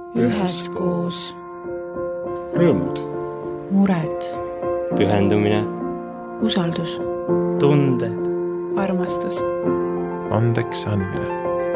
üheskoos. Rõõmud, mured, pühendumine, usaldus, tunded, armastus, andeks andmine.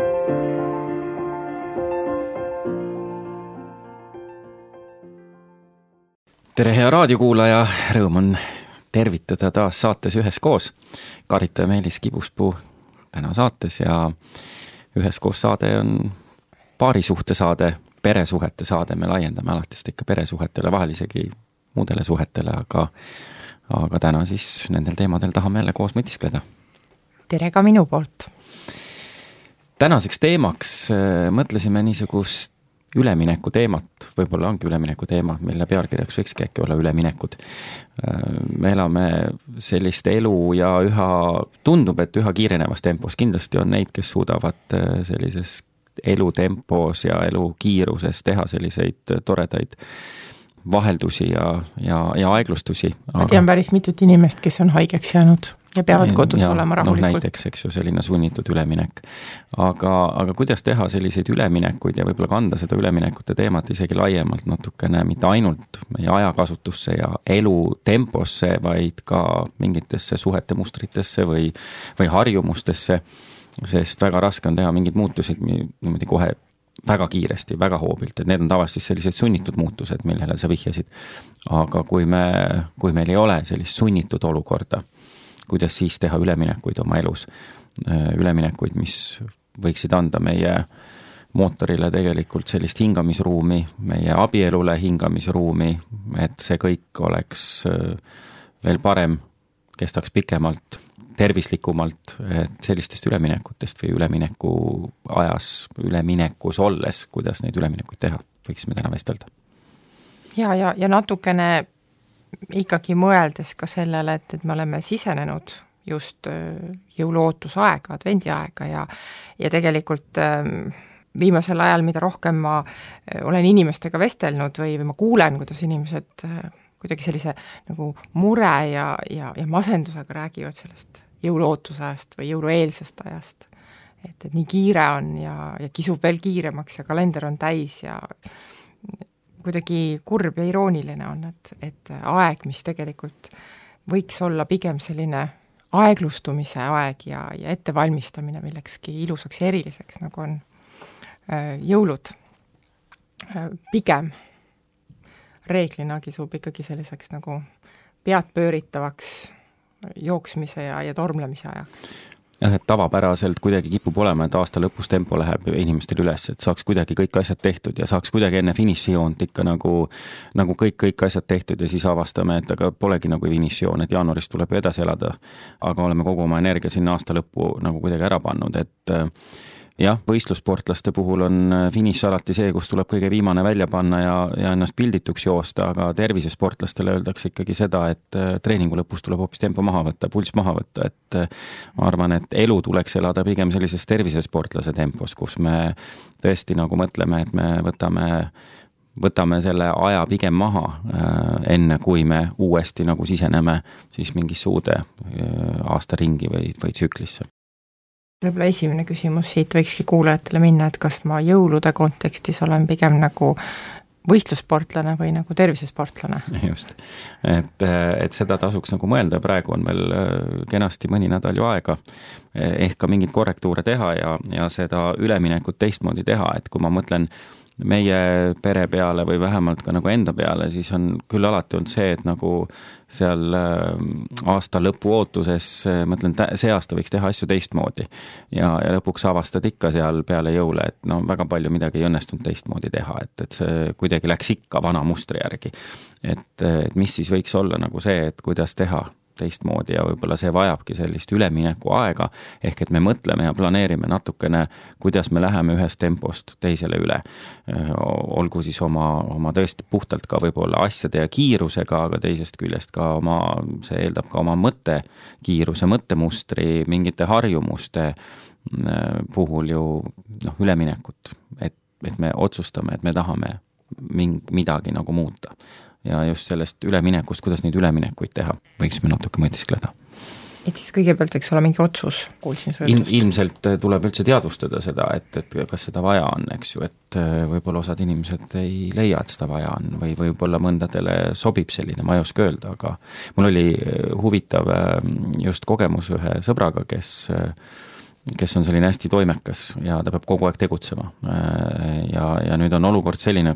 Tere, hea raadiokuulaja, rõõm on tervitada taas saates Üheskoos. Karita ja Meelis Kibuspuu täna saates ja Üheskoos saade on paarisuhte saade, peresuhete saade. Me laiendame alatist ikka peresuhetele, vahel isegi muudele suhetele, aga täna siis nendel teemadel tahame jälle koos mõtiskleda. Tere ka minu poolt. Tänaseks teemaks mõtlesime niisugust ülemineku teemat, võib-olla ongi ülemineku teema, mille pealkirjaks võikski äkki olla üleminekud. Me elame sellist elu ja tundub, et üha kiirenevas tempos. Kindlasti on neid, kes suudavad sellises elutempos ja elukiiruses teha selliseid toredaid vaheldusi ja aeglustusi. Ma tean päris mitut inimest, kes on haigeks jäänud ja peavad kodus olema rahulikult. Näiteks, eks ju, selline sunnitud üleminek. Aga kuidas teha selliseid üleminekuid ja võib-olla kanda seda üleminekute teemat isegi laiemalt natukene, mitte ainult meie ajakasutusse ja elutemposse, vaid ka mingitesse suhete mustritesse või harjumustesse, sest väga raske on teha mingid muutusid niimoodi kohe väga kiiresti, väga hoobilt, et need on tavaliselt sellised sunnitud muutused, millele sa vihjasid. Aga kui meil ei ole sellist sunnitud olukorda, kuidas siis teha üleminekuid oma elus, üleminekuid, mis võiksid anda meie mootorile tegelikult sellist hingamisruumi, meie abielule hingamisruumi, et see kõik oleks veel parem, kestaks pikemalt, tervislikumalt, et sellistest üleminekutest või üleminekus olles, kuidas neid üleminekuid teha, võiksime täna vestelda. Ja natukene ikkagi mõeldes ka sellele, et me oleme sisenenud just jõuluootusaega, advendiaega ja tegelikult viimasel ajal, mida rohkem ma olen inimestega vestelnud või ma kuulen, kuidas inimesed kuidagi sellise nagu mure ja masendusega räägivad sellest jõuluootusajast või jõulueelsest ajast. Et nii kiire on ja kisub veel kiiremaks ja kalender on täis ja kuidagi kurb ja irooniline on, et aeg, mis tegelikult võiks olla pigem selline aeglustumise aeg ja ettevalmistamine millekski ilusaks ja eriliseks, nagu on jõulud, pigem reeglina kisub ikkagi selliseks nagu pead pööritavaks jooksmise ja tormlemise ajaks. Jah, et tavapäraselt kuidagi kipub olema, et aasta lõpus tempo läheb inimestel üles, et saaks kuidagi kõik asjad tehtud ja saaks kuidagi enne finišijoont ikka nagu kõik asjad tehtud ja siis avastame, et aga polegi nagu finišijoon, et jaanuarist tuleb ju edasi elada, aga oleme kogu oma energia sinna aasta lõppu nagu kuidagi ära pannud, et jah, võistlussportlaste puhul on finiš alati see, kus tuleb kõige viimane välja panna ja ennast pildituks joosta, aga tervisesportlastele öeldakse ikkagi seda, et treeningu lõpus tuleb hoopis tempo maha võtta, pulss maha võtta, et ma arvan, et elu tuleks elada pigem sellises tervisesportlase tempos, kus me tõesti nagu mõtleme, et me võtame selle aja pigem maha enne, kui me uuesti nagu siseneme siis mingisse uude aastaringi või tsüklisse. Võib-olla esimene küsimus siit võikski kuulajatele minna, et kas ma jõulude kontekstis olen pigem nagu võistlussportlane või nagu tervisesportlane. Just, et seda tasuks nagu mõelda, praegu on veel kenasti mõni nädal ju aega ehk ka mingid korrektuure teha ja seda üleminekut teistmoodi teha, et kui ma mõtlen meie pere peale või vähemalt ka nagu enda peale, siis on küll alati olnud see, et nagu seal aasta lõpu ootuses mõtlen, see aasta võiks teha asju teistmoodi ja lõpuks avastad ikka seal peale jõule, et no väga palju midagi ei õnnestunud teistmoodi teha, et see kuidagi läks ikka vana mustri järgi, et mis siis võiks olla nagu see, et kuidas teha teistmoodi ja võib-olla see vajabki sellist ülemineku aega, ehk et me mõtleme ja planeerime natukene, kuidas me läheme ühest tempost teisele üle. Olgu siis oma tõesti puhtalt ka võib-olla asjade ja kiirusega, aga teisest küljest ka see eeldab ka oma mõttekiiruse, mõttemustri, mingite harjumuste puhul ju üleminekut, et me otsustame, et me tahame midagi nagu muuta. Ja just sellest üleminekust, kuidas neid üleminekuid teha, võiksime natuke mõtiskleda. Et siis kõigepealt võiks olla mingi otsus, kuulsin su jutust. Ilmselt tuleb üldse teadvustada seda, et kas seda vaja on, eks ju, et võib-olla osad inimesed ei leia, et seda vaja on või võib-olla mõndadele sobib selline, ma ei oska öelda, aga mul oli huvitav just kogemus ühe sõbraga, kes on selline hästi toimekas ja ta peab kogu aeg tegutsema. Ja nüüd on olukord selline,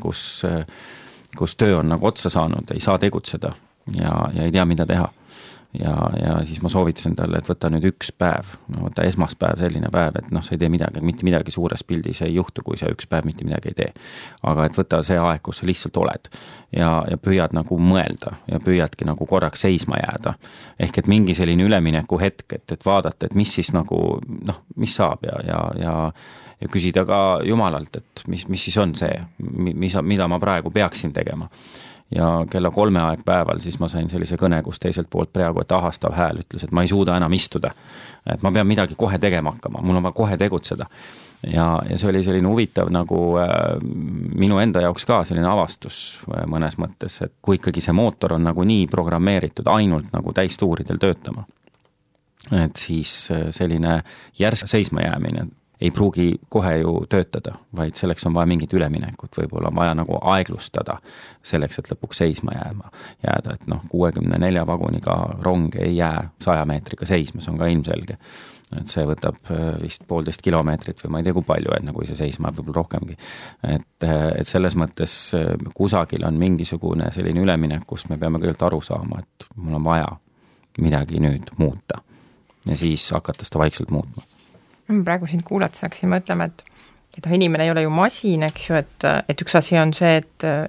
kus töö on nagu otsa saanud, ei saa tegutseda ja ei tea, mida teha. Ja siis ma soovitasin talle, et võta nüüd üks päev, võta esmaspäev selline päev, et sa ei tee midagi, mitte midagi suures pildis ei juhtu, kui sa üks päev mitte midagi ei tee. Aga et võta see aeg, kus sa lihtsalt oled ja püüad nagu mõelda ja püüadki nagu korraks seisma jääda. Ehk et mingi selline ülemineku hetk, et vaadata, et mis siis nagu, mis saab ja küsida ka Jumalalt, et mis siis on see, mida ma praegu peaksin tegema. Ja kella 3 aeg päeval siis ma sain sellise kõne, kus teiselt poolt praegu, et ahastav hääl ütles, et ma ei suuda enam istuda. Et ma pean midagi kohe tegema hakkama, mul on vaja kohe tegutseda. Ja see oli selline huvitav nagu minu enda jaoks ka selline avastus mõnes mõttes, et kui ikkagi see mootor on nagu nii programmeeritud ainult nagu täistuuridel töötama, et siis selline järsk seisma jäämine ei pruugi kohe ju töötada, vaid selleks on vaja mingit üleminekut, võib-olla on vaja nagu aeglustada selleks, et lõpuks seisma jääda, et 64 vaguniga rong ei jää 100 meetriga seisma, see on ka ilmselge. Et see võtab vist 1,5 kilomeetrit või ma ei tea kui palju, et kui see seisma võib-olla rohkemgi. Et selles mõttes kusagil on mingisugune selline üleminek, kus me peame kõigepealt aru saama, et mul on vaja midagi nüüd muuta ja siis hakata seda vaikselt muutma. Praegu sind kuulates hakkasin mõtlema, et inimene ei ole ju masin, eks ju, et üks asi on see,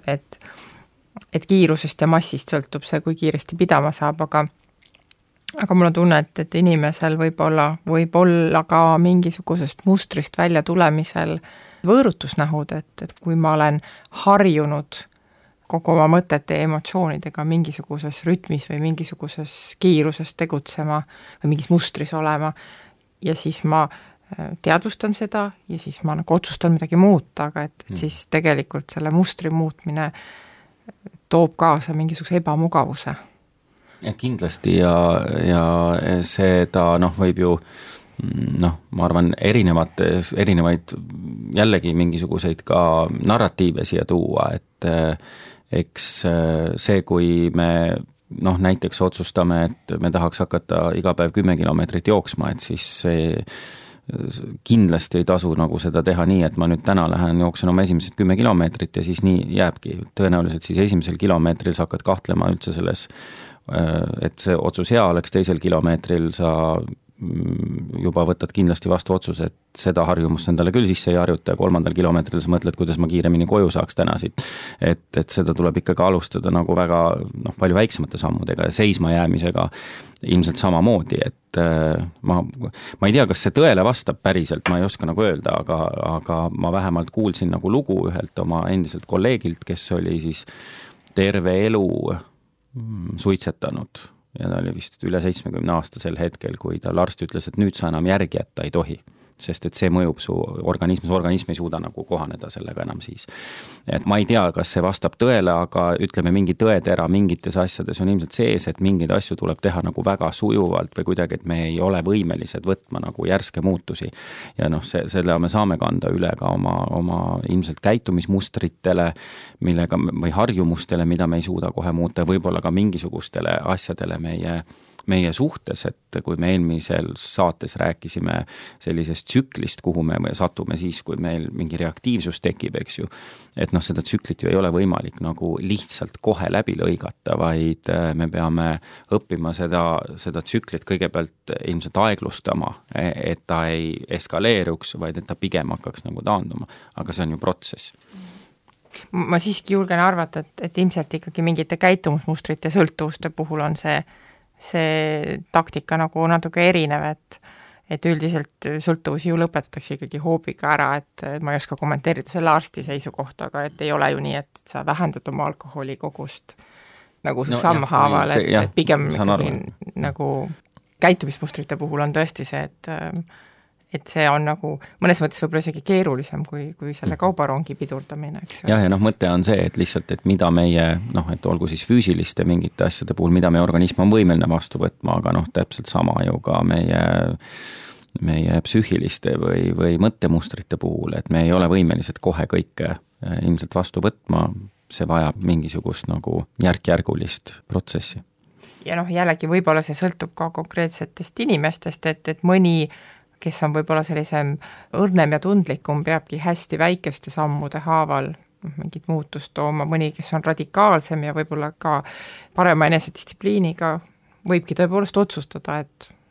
et kiirusest ja massist sõltub see, kui kiiresti pidama saab, aga mul on tunne, et inimesel võib olla ka mingisugusest mustrist välja tulemisel võõrutusnähud, et kui ma olen harjunud kogu oma mõtete ja emotsioonidega mingisuguses rütmis või mingisuguses kiiruses tegutsema või mingis mustris olema, ja siis ma teadvustan seda ja siis ma nagu otsustan midagi muuta, aga et siis tegelikult selle mustri muutmine toob kaasa mingisuguse ebamugavuse. Ja kindlasti ja seda võib ju ma arvan erinevaid jällegi mingisuguseid ka narratiive siia tuua, et eks see, kui me näiteks otsustame, et me tahaks hakata iga päev 10 kilomeetrit jooksma, et siis kindlasti ei tasu nagu seda teha nii, et ma nüüd täna jooksen oma esimesed 10 kilomeetrit ja siis nii jääbki. Tõenäoliselt siis esimesel kilomeetril sa hakkad kahtlema üldse selles, et see otsus hea oleks, teisel kilomeetril sa juba võtad kindlasti vastu otsuse, et seda harjumust endale küll sisse ei harjuta ja 3. kilomeetril sa mõtled, kuidas ma kiiremini koju saaks täna siit. Et seda tuleb ikkagi alustada nagu väga palju väiksemate sammudega ja seisma jäämisega ilmselt samamoodi, et ma ei tea, kas see tõele vastab päriselt, ma ei oska nagu öelda, aga ma vähemalt kuulsin nagu lugu ühelt oma endiselt kolleegilt, kes oli siis terve elu suitsetanud. Ja ta oli vist üle 70 aastasel hetkel, kui tal arst ütles, et nüüd sa enam järgi jätta ei tohi, sest et see mõjub su organism ei suuda nagu kohaneda sellega enam siis. Et ma ei tea, kas see vastab tõele, aga ütleme, mingi tõetera mingites asjades on ilmselt sees, et mingeid asju tuleb teha nagu väga sujuvalt või kuidagi, et me ei ole võimelised võtma nagu järske muutusi. Ja selle me saame kanda üle ka oma ilmselt käitumismustritele, või harjumustele, mida me ei suuda kohe muuta, võib-olla ka mingisugustele asjadele meie suhtes, et kui me eelmisel saates rääkisime sellisest tsüklist, kuhu me satume siis, kui meil mingi reaktiivsus tekib, eks ju, et seda tsüklit ju ei ole võimalik nagu lihtsalt kohe läbi lõigata, vaid me peame õppima seda tsüklit kõigepealt ilmselt aeglustama, et ta ei eskaleeruks, vaid et ta pigem hakkaks nagu taanduma, aga see on ju protsess. Ma siiski julgen arvata, et ilmselt ikkagi mingite käitumusmustrite sõltuvuste puhul on see taktika nagu natuke erinev, et üldiselt sõltuvusi ju lõpetatakse ikkagi hoobiga ära, et ma ei oska kommenteerida selle arsti seisukohta, aga et ei ole ju nii, et sa vähendad oma alkoholikogust nagu sammhaaval, et pigem ikkagi nagu käitumismustrite puhul on tõesti see, et see on nagu mõnes mõttes võib-olla isegi keerulisem kui selle kaubarongi pidurdamine, eks ja mõte on see, et lihtsalt, et mida meie, et olgu siis füüsiliste mingite asjade puhul, mida meie organism on võimeline vastu võtma, aga täpselt sama ju ka meie psüühiliste või mõttemustrite puhul, et me ei ole võimelised kohe kõike ilmselt vastu võtma, see vajab mingisugust nagu järk-järgulist protsessi. Ja jällegi võib-olla see sõltub ka konkreetsetest inimestest, et mõni, kes on võib-olla sellisem õrnem ja tundlikum, peabki hästi väikeste sammude haaval mingit muutust tooma, mõni, kes on radikaalsem ja võib-olla ka parema enesedistsipliiniga, võibki tõepoolest otsustada,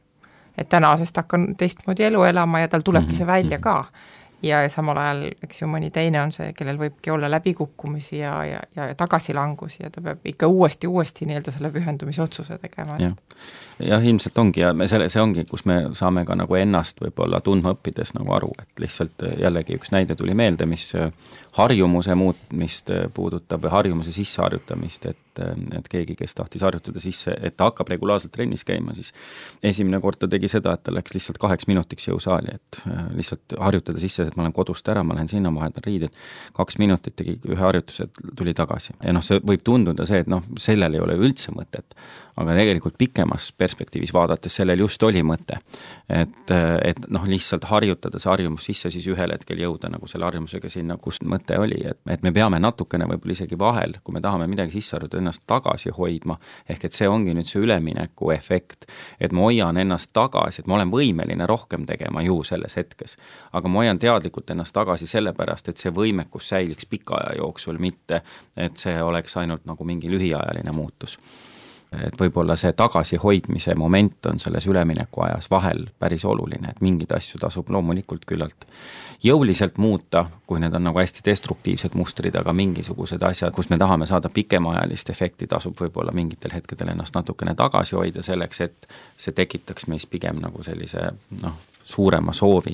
et tänasest hakkan teistmoodi elu elama ja tal tulebki see välja ka. Ja samal ajal, eks ju, mõni teine on see, kellel võibki olla läbikukkumisi ja tagasilangusi ja ta peab ikka uuesti nii-öelda selle pühendumise otsuse tegema. Jah, ilmselt ongi ja see ongi, kus me saame ka nagu ennast võib-olla tundma õppides nagu aru, et lihtsalt jällegi üks näide tuli meelde, mis harjumuse muutmist puudutab või harjumuse sisseharjutamist, et keegi, kes tahtis harjutada sisse, et ta hakkab regulaarselt trennis käima, siis esimene kord ta tegi seda, et ta läks lihtsalt 2 minutiks jõusaali, et lihtsalt harjutada sisse, et ma olen kodust ära, ma lähen sinna, vahetan riided, 2 minutit tegi ühe harjutuse, tuli tagasi. Ja see võib tunduda see, et sellel ei ole üldse mõtet, aga tegelikult pikemas perspektiivis vaadates sellel just oli mõte, et lihtsalt harjutada see harjumus sisse, siis ühel hetkel jõuda nagu selle harjumusega sinna, kus mõte oli, et me peame natukene võib-olla isegi vahel, kui me tahame midagi sisse harjutada, ennast tagasi hoidma, ehk et see ongi nüüd see ülemineku efekt, et ma hoian ennast tagasi, et ma olen võimeline rohkem tegema ju selles hetkes, aga ma hoian teadlikult ennast tagasi sellepärast, et see võimekus säiliks pika aja jooksul, mitte et see oleks ainult nagu mingi lühiajaline muutus. Et võib-olla see tagasihoidmise moment on selles ülemineku ajas vahel päris oluline, et mingid asju tasub loomulikult küllalt jõuliselt muuta, kui need on nagu hästi destruktiivsed mustrid, aga mingisugused asjad, kus me tahame saada pikemaajalist efekti, tasub võib-olla mingitel hetkedel ennast natukene tagasi hoida selleks, et see tekitaks meis pigem nagu sellise suurema soovi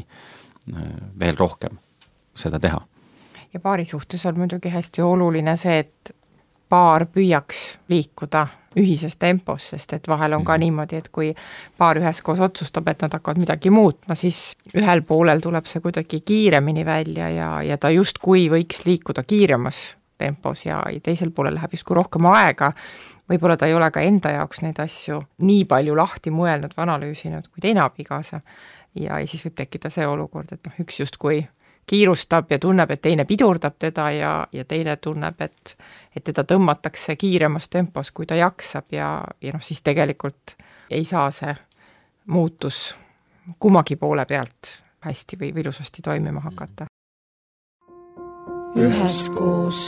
veel rohkem seda teha. Ja paari suhtes on muidugi hästi oluline see, et paar püüaks liikuda ühises tempos, sest et vahel on ka niimoodi, et kui paar üheskoos otsustab, et nad hakkavad midagi muutma, siis ühel poolel tuleb see kuidagi kiiremini välja ja ta justkui võiks liikuda kiiremas tempos ja teisel poolel läheb justkui rohkem aega, võib-olla ta ei ole ka enda jaoks neid asju nii palju lahti mõelnud või analüüsinud kui teine abikaasa ja siis võib tekkida see olukord, et üks justkui kiirustab ja tunneb, et teine pidurdab teda ja teine tunneb, et teda tõmmatakse kiiremas tempos, kui ta jaksab ja siis tegelikult ei saa see muutus kummagi poole pealt hästi või ilusasti toimima hakata. Üheskoos.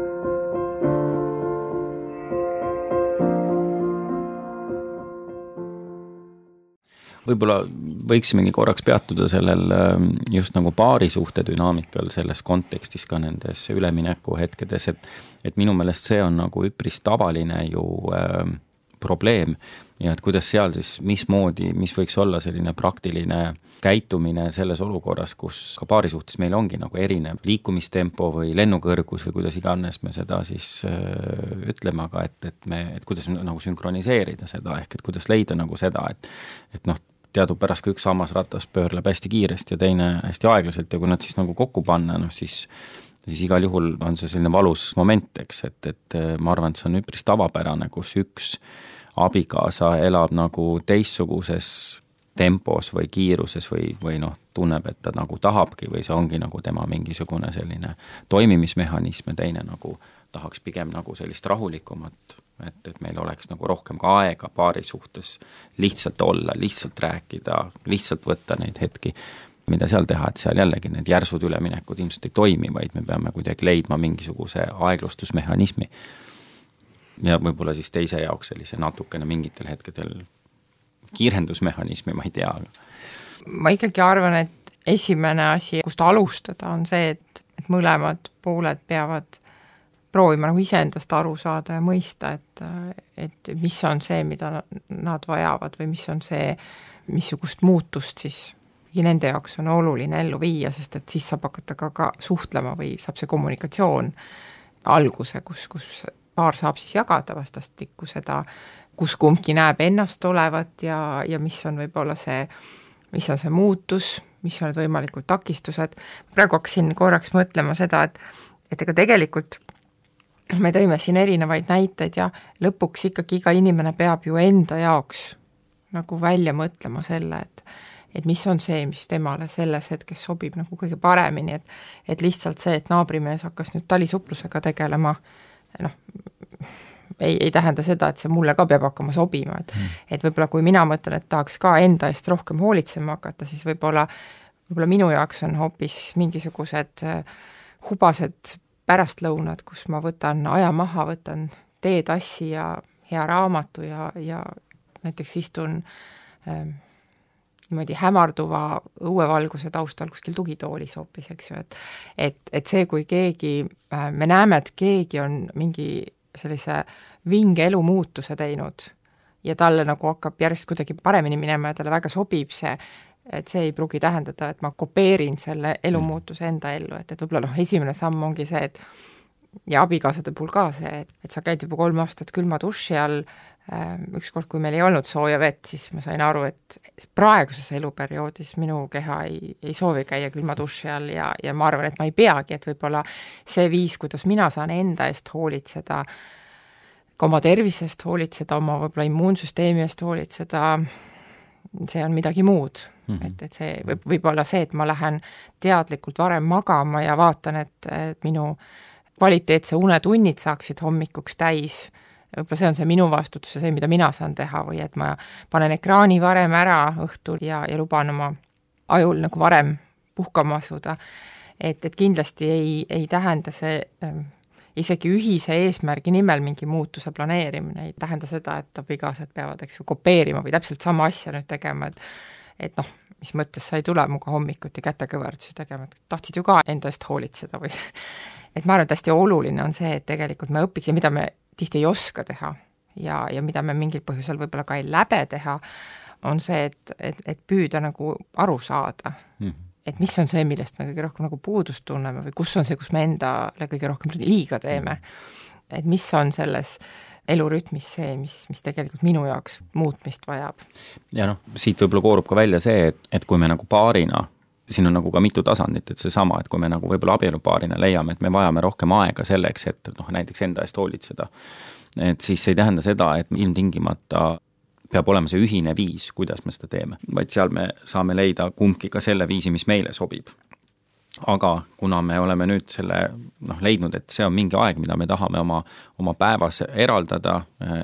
Võib-olla võiksimegi korraks peatuda sellel just nagu paarisuhte dünaamikal selles kontekstis ka nendes ülemineku hetkedes, et minu meelest see on nagu üpris tavaline ju probleem ja et kuidas seal siis, mis võiks olla selline praktiline käitumine selles olukorras, kus ka paarisuhtes meil ongi nagu erinev liikumistempo või lennukõrgus või kuidas iganes me seda siis ütleme, aga et kuidas nagu sünkroniseerida seda, ehk et kuidas leida nagu seda, et teadupärast, kui üks hammasratas pöörleb hästi kiiresti ja teine hästi aeglaselt ja kui nad siis nagu kokku panna, siis igal juhul on see selline valus moment, eks, et ma arvan, et see on üpris tavapärane, kus üks abikaasa elab nagu teistsuguses tempos või kiiruses või tunneb, et ta nagu tahabki või see ongi nagu tema mingisugune selline toimimismehhanism ja teine nagu tahaks pigem nagu sellist rahulikumat, et meil oleks nagu rohkem ka aega paari suhtes lihtsalt olla, lihtsalt rääkida, lihtsalt võtta neid hetki, mida seal teha, et seal jällegi need järsud üleminekud ilmselt ei toimi, vaid me peame kuidagi leidma mingisuguse aeglustusmehhanismi. Ja võib-olla siis teise jaoks sellise natukene mingitel hetkedel kiirendusmehhanismi, ma ei tea. Ma ikkagi arvan, et esimene asi, kust alustada, on see, et mõlemad pooled peavad proovima nagu iseendast aru saada ja mõista, et mis on see, mida nad vajavad või mis on see, missugust muutust siis nende jaoks on oluline ellu viia, sest et siis saab hakata ka suhtlema või saab see kommunikatsioon alguse, kus paar saab siis jagada vastastikku seda, kus kumbki näeb ennast olevat ja mis on võib-olla see mis on see muutus, mis on need võimalikud takistused. Praegu hakkasin korraks mõtlema seda, et ega tegelikult me tõime siin erinevaid näiteid ja lõpuks ikkagi iga inimene peab ju enda jaoks nagu välja mõtlema selle, et mis on see, mis temale selles hetkes sobib nagu kõige paremini, et lihtsalt see, et naabrimees hakkas nüüd talisuplusega tegelema, noh, ei tähenda seda, et see mulle ka peab hakkama sobima, et võib-olla kui mina mõtlen, et tahaks ka enda eest rohkem hoolitsema hakata, siis võib-olla minu jaoks on hoopis mingisugused hubased pärastlõunad, kus ma võtan aja maha, võtan teetassi ja hea raamatu ja näiteks istun niimoodi hämarduva õuevalguse taustal kuskil tugitoolis hoopis, eks ju, et see, kui keegi, me näeme, et keegi on mingi sellise vinge elumuutuse teinud ja talle nagu hakkab järjest kuidagi paremini minema ja talle väga sobib see, et see ei pruugi tähendada, et ma kopeerin selle elumuutuse enda ellu, et võib-olla esimene samm ongi see, et ja abikaasade puhul ka see, et sa käid juba 3 aastat külma duši all, ükskord, kui meil ei olnud sooja vett, siis ma sain aru, et praeguses eluperioodis minu keha ei soovi käia külma duši all ja ma arvan, et ma ei peagi, et võib-olla see viis, kuidas mina saan enda eest hoolitseda, ka oma tervisest hoolitseda, oma võib-olla immuunsüsteemi eest hoolitseda, see on midagi muud. Et see võib olla see, et ma lähen teadlikult varem magama ja vaatan, et minu kvaliteetse unetunnid saaksid hommikuks täis. Võib-olla see on see minu vastutus ja see, mida mina saan teha või et ma panen ekraani varem ära õhtul ja luban oma ajul nagu varem puhkama asuda. Et kindlasti ei tähenda see isegi ühise eesmärgi nimel mingi muutuse planeerimine, ei tähenda seda, et abikaasad peavad, eks ju, kopeerima või täpselt sama asja nüüd tegema, et noh, mis mõttes sa ei tule muga hommikuti kätekõverdusi tegema, et tahtsid ju ka enda eest hoolitseda või et ma arvan, et hästi oluline on see, et tegelikult me õpiks ja mida me tihti ei oska teha ja mida me mingil põhjusel võib-olla ka ei läbe teha, on see, et püüda nagu aru saada, et mis on see, millest me kõige rohkem nagu puudust tunneme või kus on see, kus me endale kõige rohkem liiga teeme, et mis on selles elurütmis see, mis tegelikult minu jaoks muutmist vajab. Ja siit võib-olla koorub ka välja see, et kui me nagu paarina, siin on nagu ka mitu tasandit, et seesama, et kui me nagu võib-olla abielupaarina leiame, et me vajame rohkem aega selleks, et näiteks enda eest hoolitseda, et siis ei tähenda seda, et ilmtingimata peab olema see ühine viis, kuidas me seda teeme, vaid seal me saame leida kumbki ka selle viisi, mis meile sobib. Aga kuna me oleme nüüd selle leidnud, et see on mingi aeg, mida me tahame oma päevas eraldada,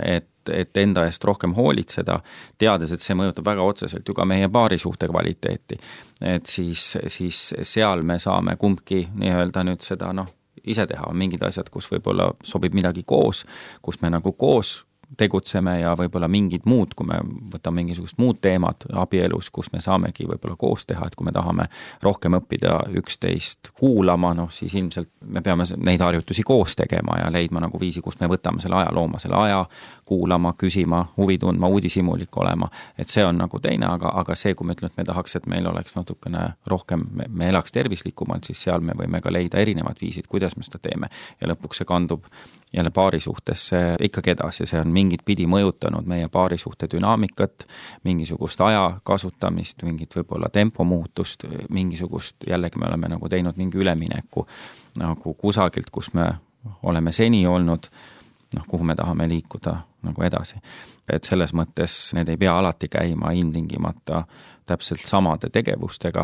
et enda eest rohkem hoolitseda, teades, et see mõjutab väga otseselt ju ka meie paarisuhte kvaliteeti. Et siis seal me saame kumbki nii-öelda nüüd seda ise teha, mingid asjad, kus võib-olla sobib midagi koos, kus me nagu koos tegutseme ja võib-olla mingid muud, kui me võtame mingisugust muud teemad abielus, kus me saamegi võib-olla koos teha, et kui me tahame rohkem õppida üksteist kuulama, siis ilmselt me peame neid harjutusi koos tegema ja leidma nagu viisi, kus me võtame selle aja, looma selle aja, kuulama, küsima, huvi tundma, uudishimulik olema, et see on nagu teine, aga see, kui me ütleme, et me tahaks, et meil oleks natukene rohkem, me elaks tervislikumalt, siis seal me võime ka leida erinevad viisid, kuidas me seda teeme ja lõpuks see kandub jälle paarisuhtesse ikkagi edasi, see on mingit pidi mõjutanud meie paarisuhte dünaamikat, mingisugust aja kasutamist, mingit võib-olla tempomuutust, mingisugust, jällegi me oleme nagu teinud mingi ülemineku nagu kusagilt, kus me oleme seni olnud, kuhu me tahame liikuda nagu edasi. Et selles mõttes need ei pea alati käima ilmtingimata täpselt samade tegevustega,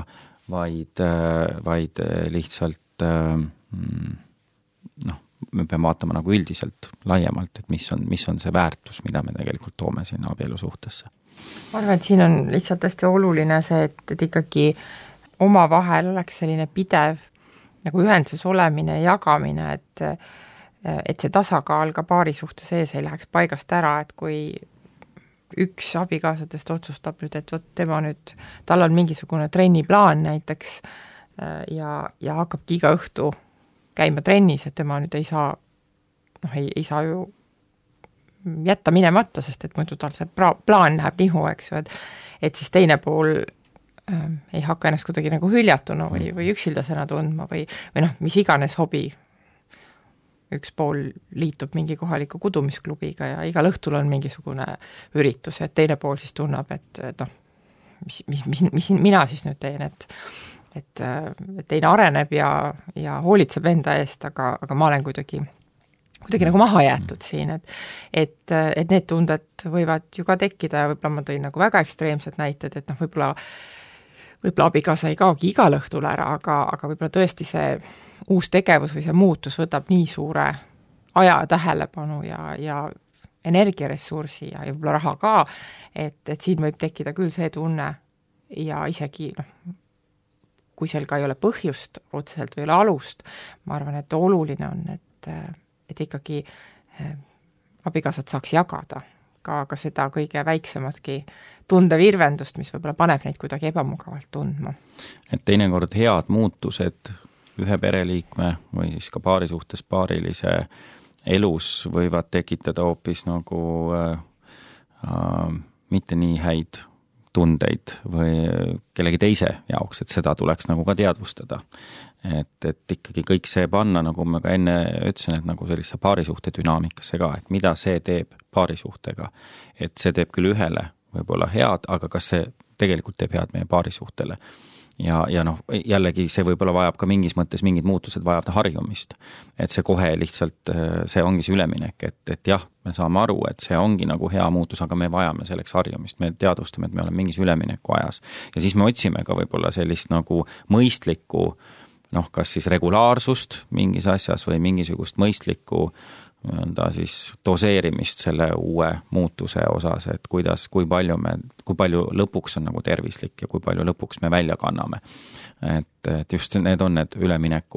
vaid lihtsalt me peame vaatama nagu üldiselt laiemalt, et mis on see väärtus, mida me tegelikult toome sinna abielusuhtesse. Ma arvan, et siin on lihtsalt hästi oluline see, et ikkagi oma vahel oleks selline pidev nagu ühenduses olemine ja jagamine, et see tasakaal ka paarisuhte sees ei läheks paigast ära, et kui üks abikaasadest otsustab nüüd, et tema nüüd, tal on mingisugune trenniplaan näiteks ja hakkabki iga õhtu käima trennis, et tema nüüd ei saa ju jätta minemata, sest et muidu tal see plaan läheb nihu, eks ju, et siis teine pool ei hakka ennast kuidagi nagu hüljatuna või üksildasena tundma või mis iganes hobi. Üks pool liitub mingi kohaliku kudumisklubiga ja igal õhtul on mingisugune üritus, et teine pool siis tunnab, et mis mina siis nüüd teen, et teine areneb ja hoolitseb enda eest, aga ma olen kuidagi nagu maha jäetud siin, et need tunded võivad ju ka tekkida ja võib-olla ma tõin nagu väga ekstreemsed näited, et noh, võib-olla abikaasa ei kaogi igal õhtul ära, aga võib-olla tõesti see uus tegevus või see muutus võtab nii suure aja ja tähelepanu ja energiaressursi ja võib-olla raha ka, et siin võib tekkida küll see tunne ja isegi kui seal ka ei ole põhjust, otseselt või ei ole alust, ma arvan, et oluline on, et ikkagi abikaasad saaks jagada ka seda kõige väiksematki tundevirvendust, mis võib-olla paneb neid kuidagi ebamugavalt tundma. Et teinekord head muutused ühe pereliikme või siis ka paari suhtes paarilise elus võivad tekitada hoopis nagu mitte nii häid tundeid või kellegi teise jaoks, et seda tuleks nagu ka teadvustada. Et ikkagi kõik see panna, nagu ma ka enne ütlesin, et nagu sellise paarisuhte dünaamikasse ka, et mida see teeb paarisuhtega. Et see teeb küll ühele võib-olla head, aga kas see tegelikult teeb head meie paarisuhtele. Ja noh, jällegi see võib-olla vajab ka mingis mõttes mingid muutused vajab harjumist. Et see kohe lihtsalt, see ongi see üleminek, et jah, me saame aru, et see ongi nagu hea muutus, aga me vajame selleks harjumist, me teadvustame, et me oleme mingis ülemineku ajas. Ja siis me otsime ka võib-olla sellist nagu mõistlikku, kas siis regulaarsust mingis asjas või mingisugust mõistlikku siis doseerimist selle uue muutuse osas, et kui palju lõpuks on nagu tervislik ja kui palju lõpuks me välja kanname. Et just need on need ülemineku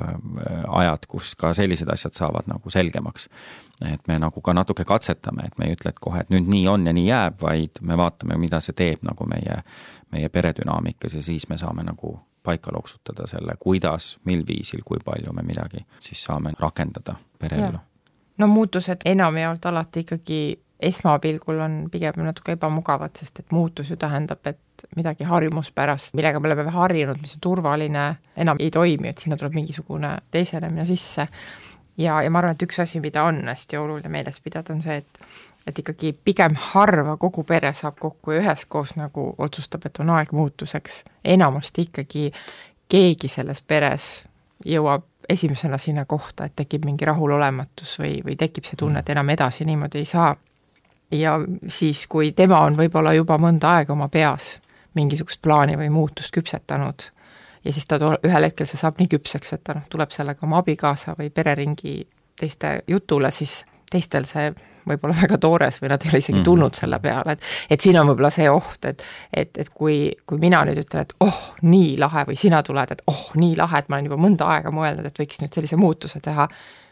ajad, kus ka sellised asjad saavad nagu selgemaks. Et me nagu ka natuke katsetame, et me ei ütle, et kohe, et nüüd nii on ja nii jääb, vaid me vaatame, mida see teeb nagu meie peredünaamikas ja siis me saame nagu paika loksutada selle, kuidas, mil viisil, kui palju me midagi siis saame rakendada pereellu. No muutused enamjaolt alati ikkagi esmapilgul on pigem natuke ebamugavad, sest et muutus ju tähendab, et midagi harjumuspärast, millega me oleme harjunud, mis on turvaline, enam ei toimi, et sinna tuleb mingisugune teisenemine sisse. Ja ma arvan, et üks asi, mida on hästi oluline meeles pidada, on see, et ikkagi pigem harva kogu pere saab kokku ja üheskoos nagu otsustab, et on aeg muutuseks. Enamasti ikkagi keegi selles peres jõuab esimesena sinna kohta, et tekib mingi rahulolematus või tekib see tunne, et enam edasi niimoodi ei saa. Ja siis, kui tema on võib-olla juba mõnda aega oma peas mingisugust plaani või muutust küpsetanud ja siis ta ühel hetkel see saab nii küpseks, et ta tuleb sellega oma abikaasa või pereringi teiste jutule, siis teistel see võib-olla väga toores või nad ei ole isegi tulnud selle peale, et siin on võib-olla see oht, et kui mina nüüd ütlen, et nii lahe või sina tuled, et nii lahe, et ma olen juba mõnda aega mõelnud, et võiks nüüd sellise muutuse teha,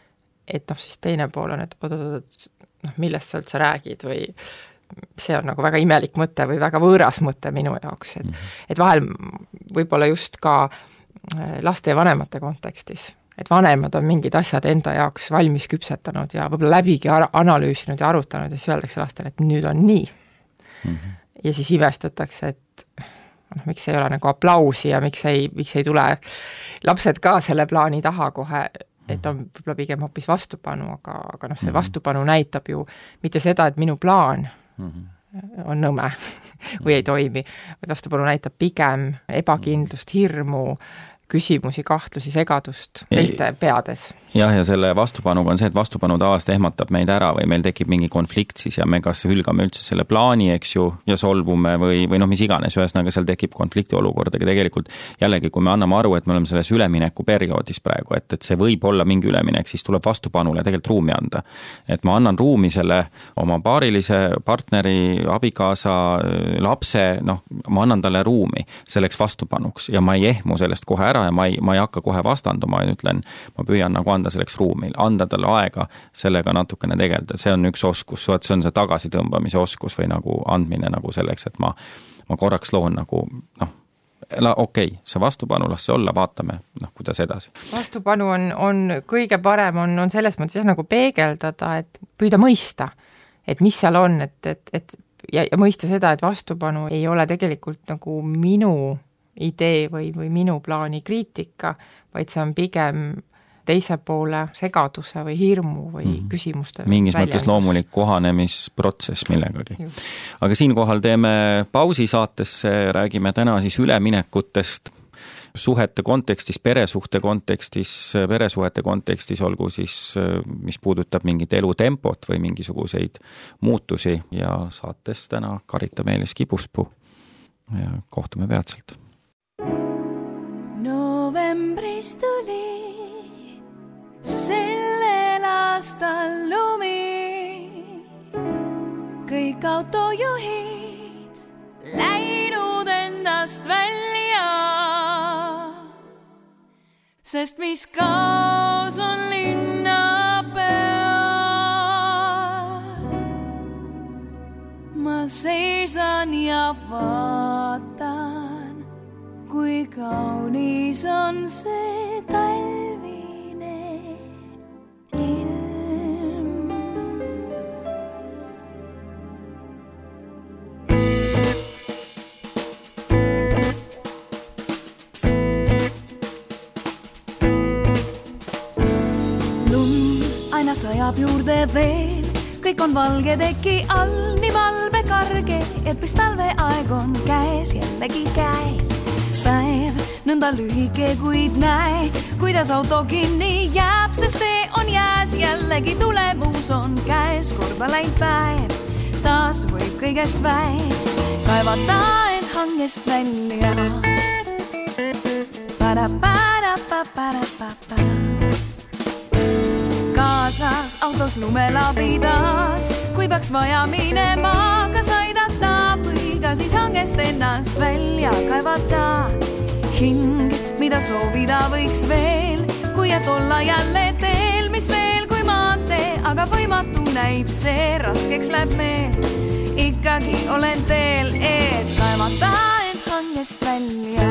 et siis teine pool on, et millest sa üldse räägid või see on nagu väga imelik mõte või väga võõras mõte minu jaoks, et vahel võib-olla just ka laste ja vanemate kontekstis, et vanemad on mingid asjad enda jaoks valmis küpsetanud ja võib-olla läbigi analüüsinud ja arutanud ja siis öeldakse lastele, et nüüd on nii. Ja siis imestatakse, et miks ei ole nagu aplausi ja miks ei tule lapsed ka selle plaani taha kohe, et on võib-olla pigem hoopis vastupanu, aga see vastupanu näitab ju mitte seda, et minu plaan on nõme või ei toimi, vaid vastupanu näitab pigem ebakindlust, hirmu, küsimusi, kahtlusi, segadust teiste peades. Jah, ja selle vastupanuga on see, et vastupanu tavaliselt ehmatab meid ära või meil tekib mingi konflikt siis ja me kas hülgame üldse selle plaani, eks ju, ja solvume või mis iganes, ühesõnaga seal tekib konflikti olukord, aga tegelikult jällegi, kui me anname aru, et me oleme selles ülemineku perioodis praegu, et see võib olla mingi üleminek, siis tuleb vastupanule tegelikult ruumi anda. Et ma annan ruumi selle oma paarilise partneri, abikaasa, lapse, ma annan talle ruumi selleks vastupanuks ja ma ei ehmu sellest kohe ära ja ma ei hakka kohe vastanduma, ütlen, ma püüan nagu anda selleks ruumi, anda talle aega sellega natukene tegeleda, see on üks oskus, see on see tagasitõmbamise oskus või nagu andmine nagu selleks, et ma korraks loon nagu, okei, see vastupanu, las see olla, vaatame, kuidas edasi. Vastupanu on kõige parem, on selles mõttes nagu peegeldada, et püüda mõista, et mis seal on, ja mõista seda, et vastupanu ei ole tegelikult nagu minu idee või minu plaani kriitika, vaid see on pigem teise poole segaduse või hirmu või küsimuste mingis mõttes loomulik kohanemisprotsess millegagi. Aga siinkohal teeme pausi saatesse, räägime täna siis üleminekutest suhete kontekstis, peresuhete kontekstis, olgu siis, mis puudutab mingit elutempot või mingisuguseid muutusi ja saates täna Karita Meelis Kibuspuu ja kohtume peatselt. Novembris tuli sellel aastal lumi, kõik autojuhid läinud endast välja, sest mis kaos on linna peal. Ma seisan ja vaatan, kui kaunis on see talvine ilm. Aina sajab juurde veel, kõik on valge teki all, nii valve karge, et vist talveaeg on käes, jällegi käes. Päev nõnda lühike, kuid näe, kuidas auto kinni jääb, sest tee on jääs, jällegi tulemus on käes, korda läinud päev. Taas võib kõigest väest kaevata end hangest välja. Kaasas autos lumelabidas, kui peaks vaja minema, kas aidata või ka siis hangest ennast välja kaevata. Hing, mida soovida võiks veel, kui et olla jälle teel, mis veel kui maantee, aga võimatu näib see, raskeks läheb meel. Ikkagi olen teel, et kaevata end hangest välja.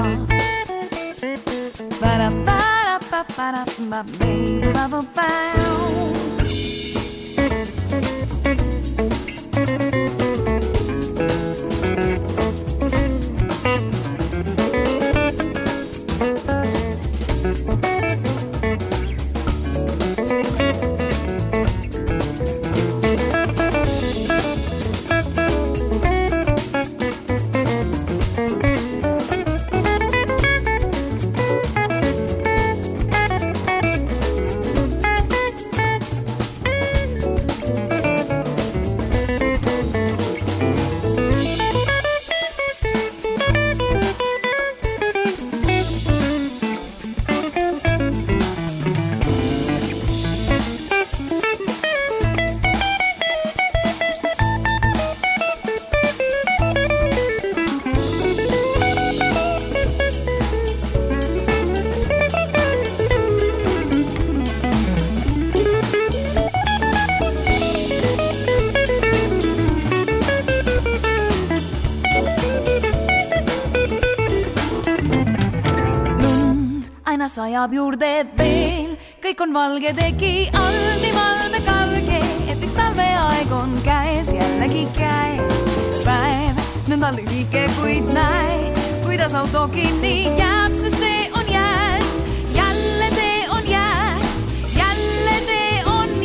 Sajab juurde veel, kõik on valge teki all, nii valve karge, et vist talveaeg on käes, jällegi käes. Päev nõnda lühike, kuid näe, kuidas auto kinni jääb, sest tee on jääs, jälle tee on jääs, jälle tee on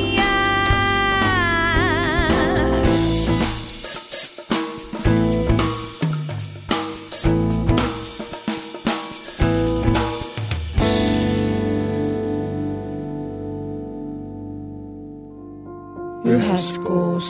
jääs. Üheskoos.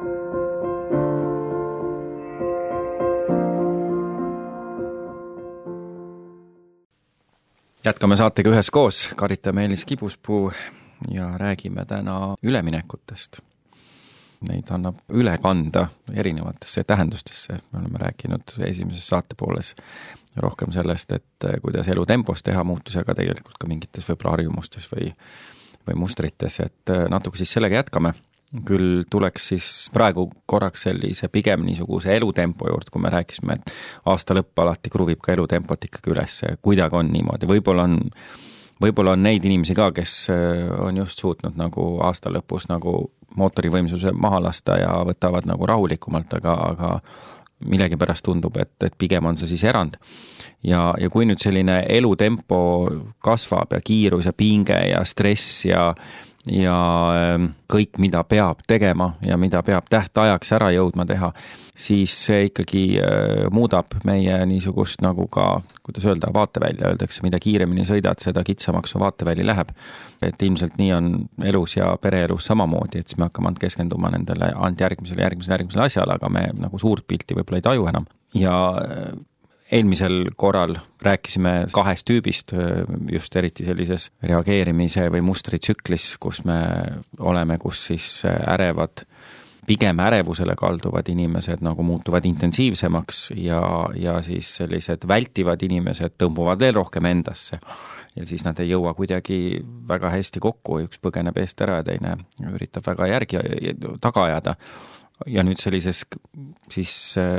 Jätkame saatega Üheskoos, Karita Meelis Kibuspuu ja räägime täna üleminekutest. Neid annab üle kanda erinevatesse tähendustesse. Me oleme rääkinud esimeses saatepooles rohkem sellest, et kuidas elutempos teha muutusi, aga tegelikult ka mingites võib-olla harjumustes või mustrites, et natuke siis sellega jätkame. Küll tuleks siis praegu korraks sellise pigem niisuguse elutempo juurde, kui me rääkisime, et aasta lõpp alati kruvib ka elutempot ikkagi üles, kuidagi on niimoodi. Võib-olla on neid inimesi ka, kes on just suutnud nagu aasta lõpus nagu mootorivõimsuse maha lasta ja võtavad nagu rahulikumalt, aga millegipärast tundub, et pigem on see siis erand. Ja kui nüüd selline elutempo kasvab ja kiirus ja pinge ja stress ja kõik, mida peab tegema ja mida peab tähtajaks ära jõudma teha, siis see ikkagi muudab meie niisugust nagu ka, kuidas öelda, vaatevälja, öeldakse, mida kiiremini sõidad, seda kitsamaks su vaateväli läheb. Et ilmselt nii on elus ja pereelus samamoodi, et siis me hakkame keskenduma nendele järgmisele asjale, aga me nagu suurt pilti võib-olla ei taju enam. Ja eelmisel korral rääkisime 2 tüübist, just eriti sellises reageerimise või mustritsüklis, kus me oleme, kus siis pigem ärevusele kalduvad inimesed nagu muutuvad intensiivsemaks ja siis sellised vältivad inimesed tõmbuvad veel rohkem endasse. Ja siis nad ei jõua kuidagi väga hästi kokku, üks põgeneb eest ära ja teine üritab väga taga ajada. Ja nüüd sellises siis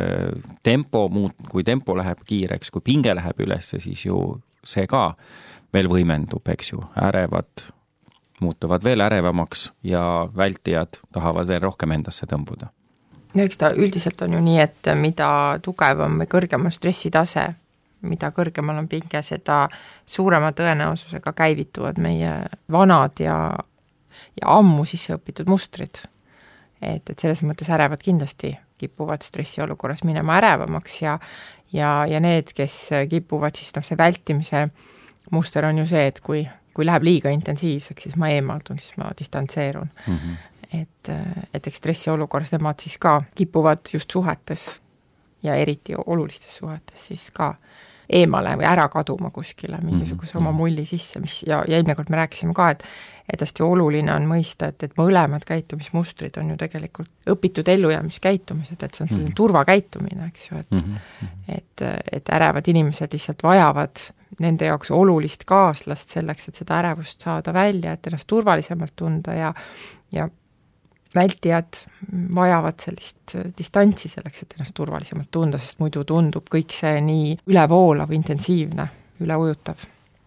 kui tempo läheb kiireks, kui pinge läheb üles, siis ju see ka veel võimendub, eks ju, ärevad muutuvad veel ärevamaks ja vältijad tahavad veel rohkem endasse tõmbuda. No eks ta üldiselt on ju nii, et mida tugevam või kõrgem on stressitase, mida kõrgemal on pinge, seda suurema tõenäosusega käivituvad meie vanad ja ammu sisse õpitud mustrid. Et selles mõttes ärevad kindlasti kipuvad stressiolukorras minema ärevamaks ja need, kes kipuvad, siis see vältimise muster on ju see, et kui läheb liiga intensiivseks, siis ma eemaldun, siis ma distantseerun. Et eks stressiolukorras nemad siis ka kipuvad just suhetes ja eriti olulistes suhetes siis ka eemale või ära kaduma kuskile mingisuguse oma mulli sisse, ja eelmine kord me rääkisime ka, et hästi oluline on mõista, et mõlemad käitumismustrid on ju tegelikult õpitud ellujäämiskäitumised, et see on selline turvakäitumine, eks ju, et ärevad inimesed lihtsalt vajavad nende jaoks olulist kaaslast selleks, et seda ärevust saada välja, et ennast turvalisemalt tunda ja vältijad vajavad sellist distantsi selleks, et ennast turvalisemalt tunda, sest muidu tundub kõik see nii ülevoolav, intensiivne, üleujutav.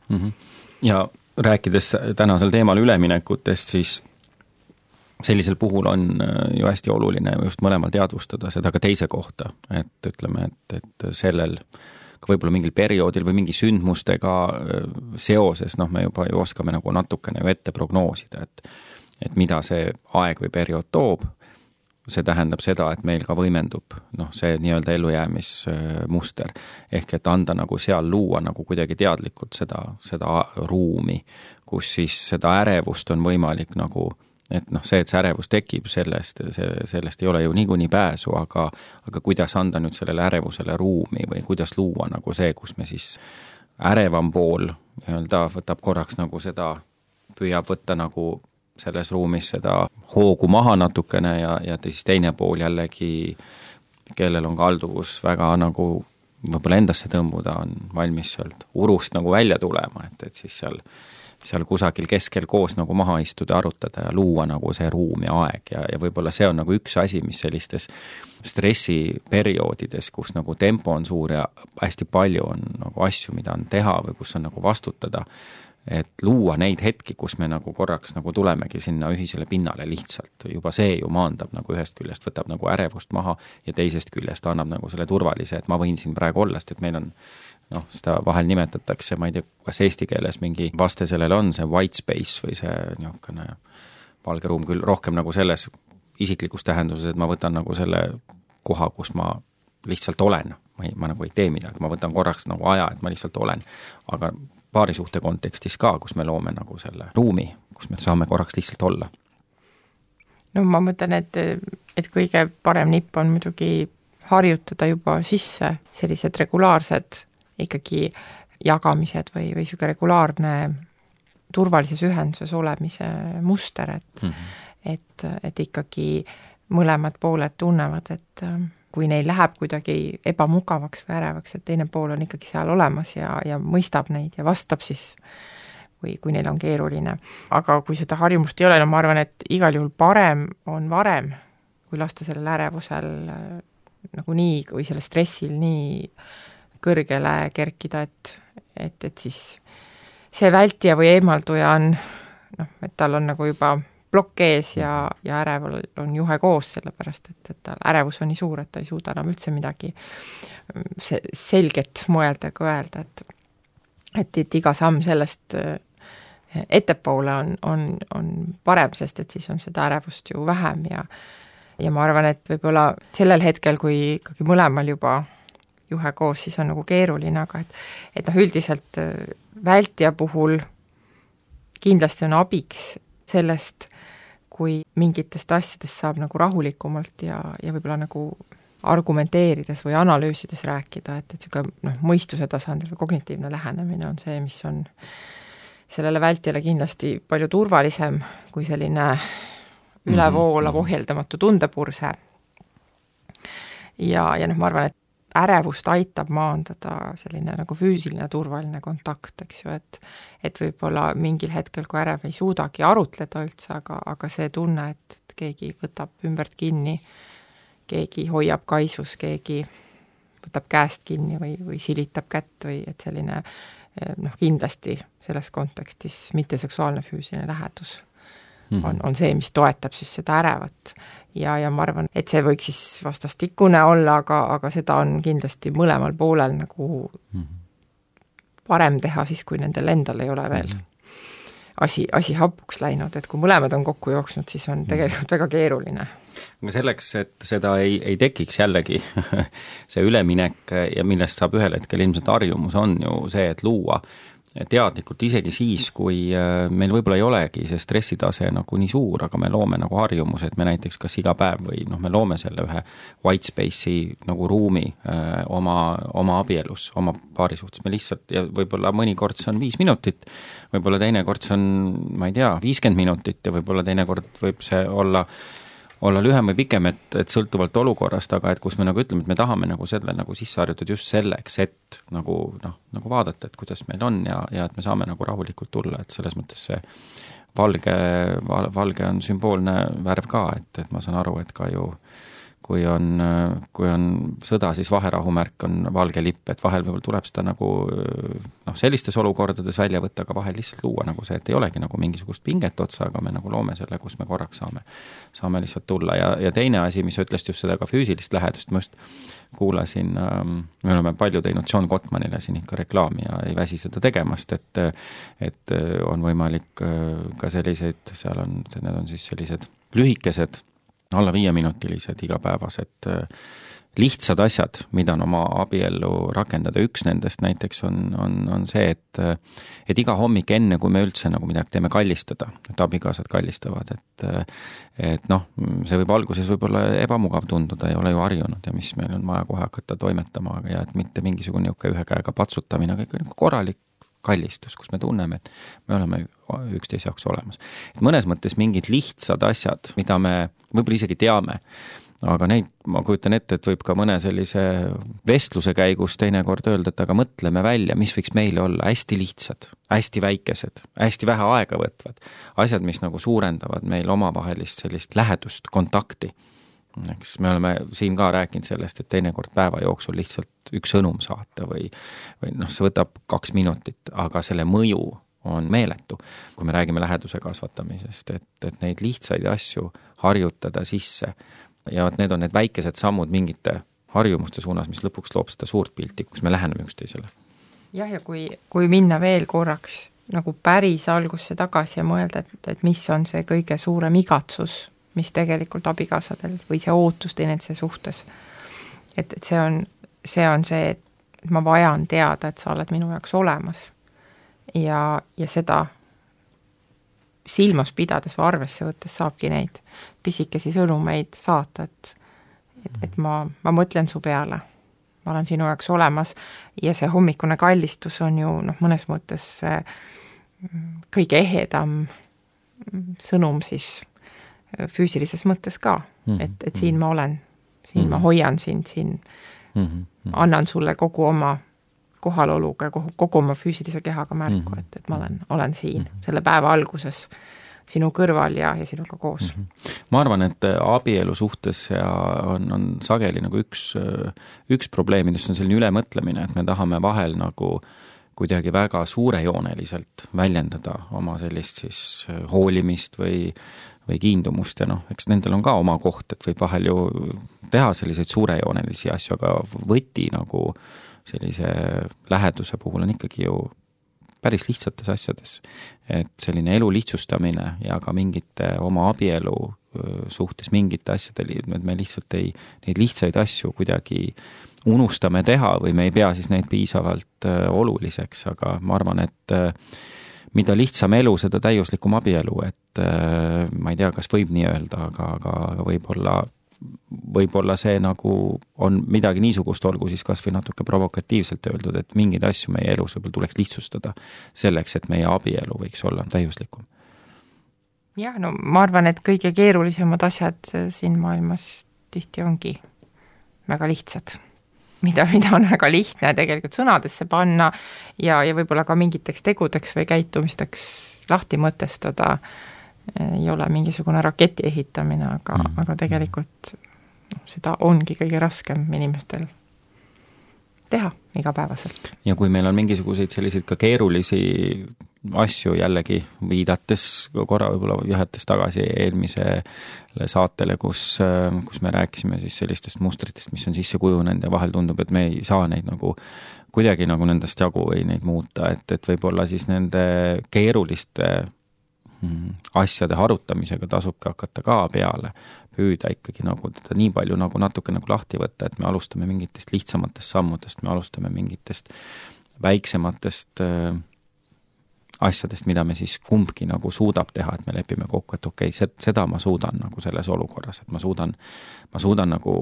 Ja rääkides tänasel teemal üleminekutest, siis sellisel puhul on ju hästi oluline just mõlemal teadvustada seda ka teise kohta, et ütleme, et sellel ka võib-olla mingil perioodil või mingi sündmustega seoses, me juba ju oskame nagu natukene ju ette prognoosida, et mida see aeg või periood toob. See tähendab seda, et meil ka võimendub see nii-öelda ellujäämismuster, ehk et anda nagu seal luua nagu kuidagi teadlikult seda ruumi, kus siis seda ärevust on võimalik nagu, et see ärevus tekib, sellest ei ole ju niikuinii pääsu, aga kuidas anda nüüd sellele ärevusele ruumi või kuidas luua nagu see, kus me siis ärevam pool võtab korraks nagu seda, püüab võtta nagu selles ruumis seda hoogu maha natukene ja siis teine pool jällegi, kellel on kalduvus väga nagu võib-olla endasse tõmbuda, on valmis sealt urust nagu välja tulema, et siis seal kusagil keskel koos nagu maha istuda, arutada ja luua nagu see ruum ja aeg ja võib-olla see on nagu üks asi, mis sellistes stressiperioodides, kus nagu tempo on suur ja hästi palju on nagu asju, mida on teha või kus on nagu vastutada, et luua neid hetki, kus me nagu korraks nagu tulemegi sinna ühisele pinnale lihtsalt. Juba see ju maandab nagu ühest küljest, võtab nagu ärevust maha ja teisest küljest annab nagu selle turvalise, et ma võin siin praegu olla, et meil on seda vahel nimetatakse, ma ei tea, kas eesti keeles mingi vaste sellele on see white space või see niisugune valge ruum küll rohkem nagu selles isiklikus tähenduses, et ma võtan nagu selle koha, kus ma lihtsalt olen. Ma nagu ei tee midagi, ma võtan korraks nagu aja, et ma lihtsalt olen. Aga paarisuhte kontekstis ka, kus me loome nagu selle ruumi, kus me saame korraks lihtsalt olla. No ma mõtlen, et kõige parem nipp on muidugi harjutada juba sisse sellised regulaarsed ikkagi jagamised või selline regulaarne turvalises ühenduses olemise muster, et ikkagi mõlemad pooled tunnevad, et kui neil läheb kuidagi ebamugavaks või ärevaks, et teine pool on ikkagi seal olemas ja mõistab neid ja vastab siis, kui neil on keeruline. Aga kui seda harjumust ei ole, ma arvan, et igal juhul parem on varem, kui lasta sellel ärevusel nagu nii, või selle stressil nii kõrgele kerkida, et siis see vältija või eemalduja on, et tal on nagu juba plokk ees ja äreval on juhe koos, sellepärast et ärevus on nii suur, et ta ei suuda enam üldse midagi selget mõelda ega öelda, et iga samm sellest ettepoole on parem, sest et siis on seda ärevust ju vähem ja ma arvan, et võib-olla sellel hetkel, kui ikkagi mõlemal juba juhe koos, siis on nagu keeruline, aga et üldiselt vältija puhul kindlasti on abiks sellest, kui mingitest asjadest saab nagu rahulikumalt ja võib-olla nagu argumenteerides või analüüsides rääkida, et niisugune mõistuse tasandil või kognitiivne lähenemine on see, mis on sellele vältjale kindlasti palju turvalisem kui selline ülevoolav ohjeldamatu tundepurse. Ja ma arvan, et ärevust aitab maandada selline nagu füüsiline turvaline kontakt, eks ju, et võib-olla mingil hetkel, kui ärev ei suudagi arutleda üldse, aga see tunne, et keegi võtab ümbert kinni, keegi hoiab kaisus, keegi võtab käest kinni või silitab kätt või et selline kindlasti selles kontekstis mitteseksuaalne füüsiline lähedus on see, mis toetab siis seda ärevat. Ja ma arvan, et see võiks siis vastastikune olla, aga seda on kindlasti mõlemal poolel nagu parem teha siis, kui nendel endal ei ole veel asi hapuks läinud, et kui mõlemad on kokku jooksnud, siis on tegelikult väga keeruline. Aga selleks, et seda ei tekiks jällegi see üleminek ja millest saab ühel hetkel ilmselt harjumus on ju see, et luua teadlikult isegi siis, kui meil võib-olla ei olegi see stressitase nagu nii suur, aga me loome nagu harjumus, et me näiteks kas iga päev või me loome selle ühe white space'i nagu ruumi oma abielus, oma paari suhtes, me lihtsalt, ja võib-olla mõnikord see on 5 minutit, võib-olla teinekord see on, ma ei tea, 50 minutit ja võib-olla teinekord võib see olla lühem või pikem, et sõltuvalt olukorrast, aga et kus me nagu ütleme, et me tahame nagu selle nagu sisse harjutada just selleks, et nagu vaadata, et kuidas meil on ja et me saame nagu rahulikult tulla, et selles mõttes see valge on sümboolne värv ka, et ma saan aru, et ka ju kui on sõda, siis vaherahumärk on valge lipp, et vahel võib-olla tuleb seda nagu sellistes olukordades välja võtta, aga vahel lihtsalt luua nagu see, et ei olegi nagu mingisugust pinget otsa, aga me nagu loome selle, kus me korraks saame lihtsalt tulla ja teine asi, mis ütles just seda ka füüsilist lähedust, ma just kuulasin, me oleme palju teinud John Gottmanile siin ikka reklaami ja ei väsi seda tegemast, et on võimalik ka selliseid, need on siis sellised lühikesed alla 5-minutilised igapäevased lihtsad asjad, mida on oma abiellu rakendada. Üks nendest näiteks on see, et iga hommik enne, kui me üldse nagu midagi teeme, kallistada, et abikaasad kallistavad, et see võib alguses võib-olla ebamugav tunduda, ei ole ju harjunud ja mis meil on vaja kohe hakata toimetama ja et mitte mingisugune ühe käega patsutamine, aga ikka korralik kallistus, kus me tunneme, et me oleme üksteise jaoks olemas. Et mõnes mõttes mingid lihtsad asjad, mida me võib-olla isegi teame, aga neid ma kujutan ette, et võib ka mõne sellise vestluse käigus teinekord öelda, et aga mõtleme välja, mis võiks meile olla hästi lihtsad, hästi väikesed, hästi vähe aega võtvad, asjad, mis nagu suurendavad meil omavahelist sellist lähedust, kontakti. Eks me oleme siin ka rääkinud sellest, et teinekord päeva jooksul lihtsalt üks sõnum saata või see võtab 2 minutit, aga selle mõju on meeletu, kui me räägime läheduse kasvatamisest, et neid lihtsaid asju harjutada sisse ja et need on need väikesed sammud mingite harjumuste suunas, mis lõpuks loob seda suurt pilti, kus me läheneme üksteisele. Jah, ja kui minna veel korraks nagu päris algusse tagasi ja mõelda, et mis on see kõige suurem igatsus, mis tegelikult abikaasadel või see ootus teineteise suhtes. Et see on see, et ma vajan teada, et sa oled minu jaoks olemas ja seda silmas pidades või arvesse võttes saabki neid pisikesi sõnumeid saata, et ma mõtlen su peale, ma olen sinu jaoks olemas ja see hommikune kallistus on ju mõnes mõttes kõige ehedam sõnum siis füüsilises mõttes ka, et siin ma olen, siin ma hoian sind, siin annan sulle kogu oma kohaloluga, kogu oma füüsilise kehaga märku, et ma olen siin selle päeva alguses sinu kõrval ja sinuga koos. Ma arvan, et abielu suhtes on sageli nagu üks probleemidest on selline ülemõtlemine, et me tahame vahel nagu kuidagi väga suurejooneliselt väljendada oma sellist siis hoolimist või või kiindumust ja eks nendel on ka oma koht, et võib vahel ju teha selliseid suurejoonelisi asju, aga võti nagu sellise läheduse puhul on ikkagi ju päris lihtsates asjades. Et selline elu lihtsustamine ja ka mingite oma abielu suhtes mingite asjadel, et me lihtsalt neid lihtsaid asju kuidagi unustame teha või me ei pea siis neid piisavalt oluliseks, aga ma arvan, et mida lihtsam elu, seda täiuslikum abielu, et ma ei tea, kas võib nii öelda, aga võib-olla see nagu on midagi niisugust, olgu siis kas või natuke provokatiivselt öeldud, et mingeid asju meie elus võib-olla tuleks lihtsustada selleks, et meie abielu võiks olla täiuslikum. Jah, no ma arvan, et kõige keerulisemad asjad siin maailmas tihti ongi väga lihtsad. Mida on väga lihtne tegelikult sõnadesse panna ja võib-olla ka mingiteks tegudeks või käitumisteks lahti mõtestada. Ei ole mingisugune raketi ehitamine, aga tegelikult seda ongi kõige raskem inimestel teha igapäevaselt. Ja kui meil on mingisuguseid selliseid ka keerulisi asju jällegi viidates korra võib-olla juhates tagasi eelmisele saatele, kus me rääkisime siis sellistest mustritest, mis on sisse kujunenud ja vahel tundub, et me ei saa neid nagu kuidagi nagu nendest jagu või neid muuta, et võib-olla siis nende keeruliste asjade harutamisega tasubki hakata ka peale püüda ikkagi nagu teda nii palju nagu natuke nagu lahti võtta, et me alustame mingitest lihtsamatest sammudest, me alustame mingitest väiksematest asjadest, mida me siis kumbki nagu suudab teha, et me lepime kokku, et okei, seda ma suudan nagu selles olukorras, et ma suudan nagu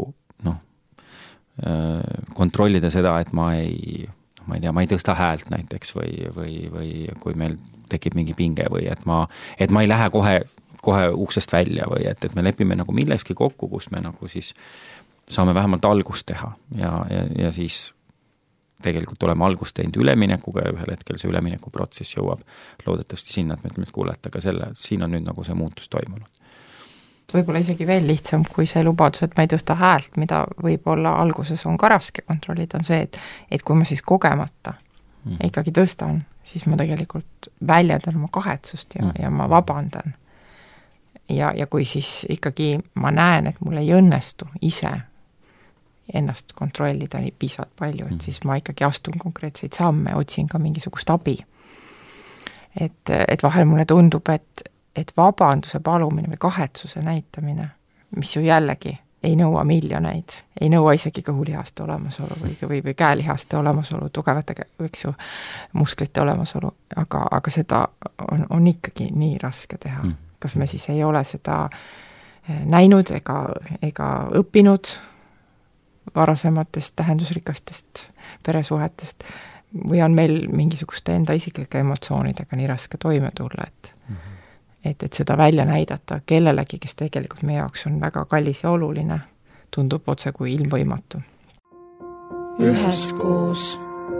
kontrollida seda, et ma ei tõsta häält näiteks või kui meil tekib mingi pinge või et ma ei lähe kohe uksest välja või et me lepime nagu milleski kokku, kus me nagu siis saame vähemalt algust teha ja siis tegelikult oleme algust teinud üleminekuga ja ühel hetkel see üleminekuprotsess jõuab loodetavasti sinna, et me ütleme, et kuulete, aga siin on nüüd nagu see muutus toimunud. Võib-olla isegi veel lihtsam kui see lubadus, et ma ei tõsta häält, mida võib-olla alguses on ka raske kontrollida, on see, et kui ma siis kogemata ikkagi tõstan, siis ma tegelikult väljendan oma kahetsust ja ma vabandan. Ja kui siis ikkagi ma näen, et mul ei õnnestu ise ennast kontrollida nii piisavalt palju, et siis ma ikkagi astun konkreetseid samme, otsin ka mingisugust abi. Et vahel mulle tundub, et vabanduse palumine või kahetsuse näitamine, mis ju jällegi ei nõua miljoneid, ei nõua isegi kõhulihaste olemasolu või käelihaste olemasolu, tugevate, eks ju, musklite olemasolu, aga seda on ikkagi nii raske teha. Kas me siis ei ole seda näinud ega õppinud varasematest tähendusrikastest peresuhetest või on meil mingisuguste enda isiklike emotsioonidega nii raske toime tulla, et seda välja näidata kellelegi, kes tegelikult meie jaoks on väga kallis ja oluline, tundub otse kui ilmvõimatu. Üheskoos.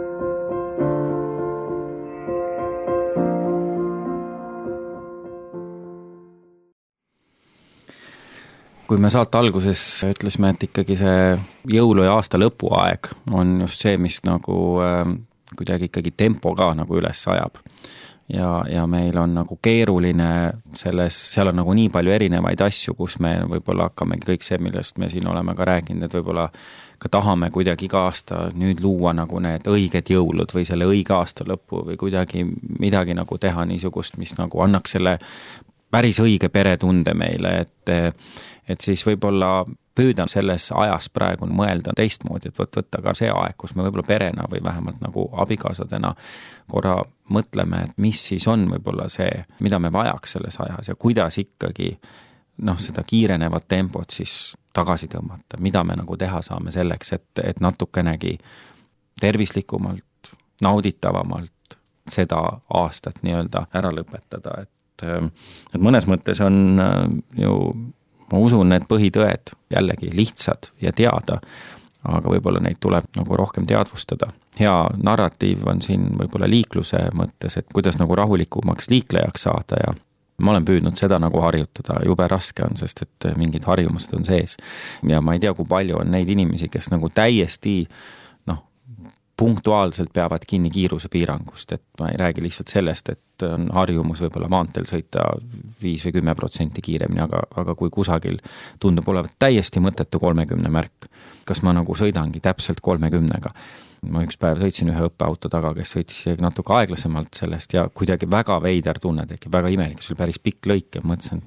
Kui me saate alguses ütlesime, et ikkagi see jõulu ja aasta lõpuaeg on just see, mis nagu kuidagi ikkagi tempo ka nagu üles ajab. Ja meil on nagu keeruline seal on nagu nii palju erinevaid asju, kus me võib-olla hakkame kõik see, millest me siin oleme ka rääkinud, et võib-olla ka tahame kuidagi iga aasta nüüd luua nagu need õiged jõulud või selle õige aasta lõpu või kuidagi midagi nagu teha niisugust, mis nagu annaks selle päris õige peretunde meile, et siis võib-olla püüdan selles ajas praegu mõelda teistmoodi, et võtta ka see aeg, kus me võib-olla perena või vähemalt nagu abikaasadena korra mõtleme, et mis siis on võib-olla see, mida me vajaks selles ajas ja kuidas ikkagi seda kiirenevat tempot siis tagasi tõmmata, mida me nagu teha saame selleks, et natukenegi tervislikumalt, nauditavamalt seda aastat nii-öelda ära lõpetada, et mõnes mõttes on ju ma usun, need põhitõed jällegi lihtsad ja teada, aga võib-olla neid tuleb nagu rohkem teadvustada. Hea narratiiv on siin võib-olla liikluse mõttes, et kuidas nagu rahulikumaks liiklejaks saada ja ma olen püüdnud seda nagu harjutada, jube raske on, sest et mingid harjumused on sees. Ja ma ei tea, kui palju on neid inimesi, kes nagu täiesti punktuaalselt peavad kinni kiirusepiirangust, et ma ei räägi lihtsalt sellest, et on harjumus võib-olla maanteel sõita 5 või 10% kiiremini, aga kui kusagil tundub olevat täiesti mõttetu 30 märk, kas ma nagu sõidangi täpselt 30-ga. Ma üks päev sõitsin ühe õppeauto taga, kes sõitis natuke aeglasemalt sellest ja kuidagi väga veider tunne tegi, väga imelik, see oli päris pikk lõik ja mõtlesin,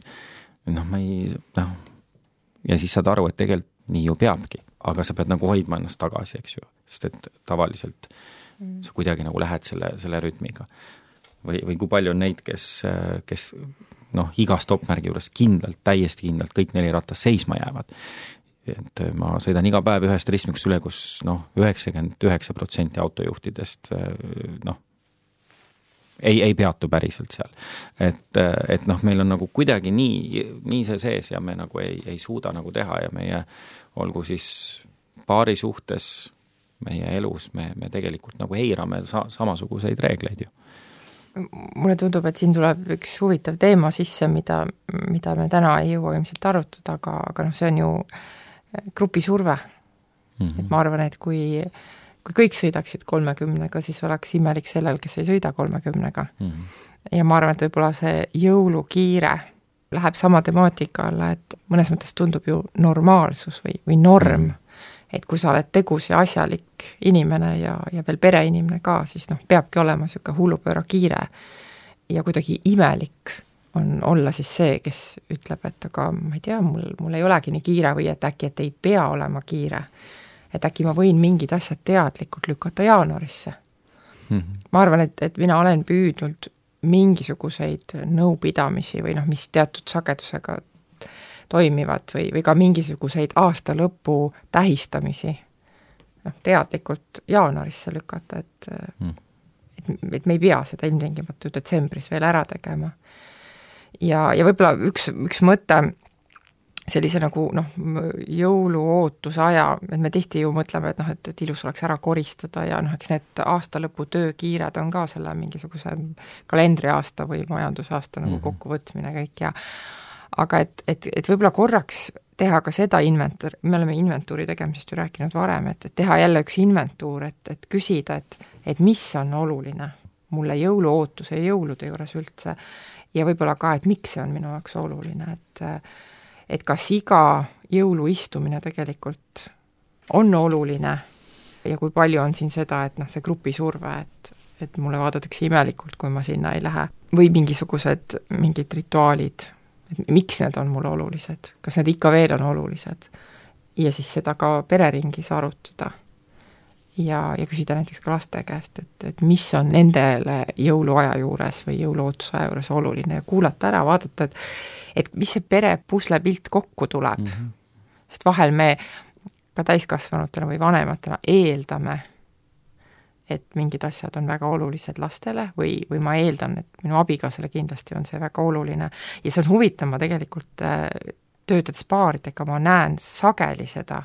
ja siis saad aru, et tegelikult nii ju peabki, aga sa pead nagu hoidma ennast tagasi, eks ju, sest et tavaliselt sa kuidagi nagu lähed selle rütmiga. Või kui palju on neid, kes iga stoppmärgi juures täiesti kindlalt kõik 4 rattas seisma jäävad. Et ma sõidan iga päev ühest ristmikust üle, kus 99% autojuhtidest ei peatu päriselt seal. Et meil on nagu kuidagi nii see sees ja me nagu ei suuda nagu teha ja meie olgu siis paari suhtes meie elus, me tegelikult nagu eirame samasuguseid reegleid ju. Mulle tundub, et siin tuleb üks huvitav teema sisse, mida me täna ei jõua ilmselt arutada, aga see on ju grupisurve. Et ma arvan, et kui kõik sõidaksid 30-ga, siis oleks imelik sellel, kes ei sõida 30-ga. Ja ma arvan, et võib-olla see jõulukiire läheb sama temaatika alla, et mõnes mõttes tundub ju normaalsus või norm, et kui sa oled tegus ja asjalik inimene ja veel pereinimene ka, siis peabki olema niisugune hullupööra kiire ja kuidagi imelik on olla siis see, kes ütleb, et aga ma ei tea, mul ei olegi nii kiire või et äkki, et ei pea olema kiire. Et äkki ma võin mingid asjad teadlikult lükata jaanuarisse. Ma arvan, et mina olen püüdnud mingisuguseid nõupidamisi või mis teatud sagedusega toimivad või ka mingisuguseid aasta lõpu tähistamisi teadlikult jaanuarisse lükata, et me ei pea seda ilmtingimata detsembris veel ära tegema. Ja võib-olla üks mõte sellise nagu jõuluootuse aja, et me tihti ju mõtleme, et ilus oleks ära koristada ja eks need aasta lõpu töökiired on ka selle mingisuguse kalendriaasta või majandusaasta nagu kokkuvõtmine kõik aga et võib-olla korraks teha ka seda me oleme inventuuri tegemisest ju rääkinud varem, et teha jälle üks inventuur, et küsida, et mis on oluline mulle jõuluootuse ja jõulude juures üldse ja võib-olla ka, et miks see on minu jaoks oluline, et kas iga jõuluistumine tegelikult on oluline ja kui palju on siin seda, et see grupisurve, et mulle vaadatakse imelikult, kui ma sinna ei lähe. Või mingid rituaalid, et miks need on mulle olulised, kas need ikka veel on olulised. Ja siis seda ka pereringis arutada ja küsida näiteks ka laste käest, et mis on nendele jõuluaja juures või jõuluootuse aja juures oluline ja kuulata ära, vaadata, et mis see pere puslepilt kokku tuleb. Sest vahel me ka täiskasvanutena või vanematena eeldame, et mingid asjad on väga olulised lastele või ma eeldan, et minu abikaasale kindlasti on see väga oluline. Ja see on huvitav, ma tegelikult töötades paaridega, ma näen sageli seda,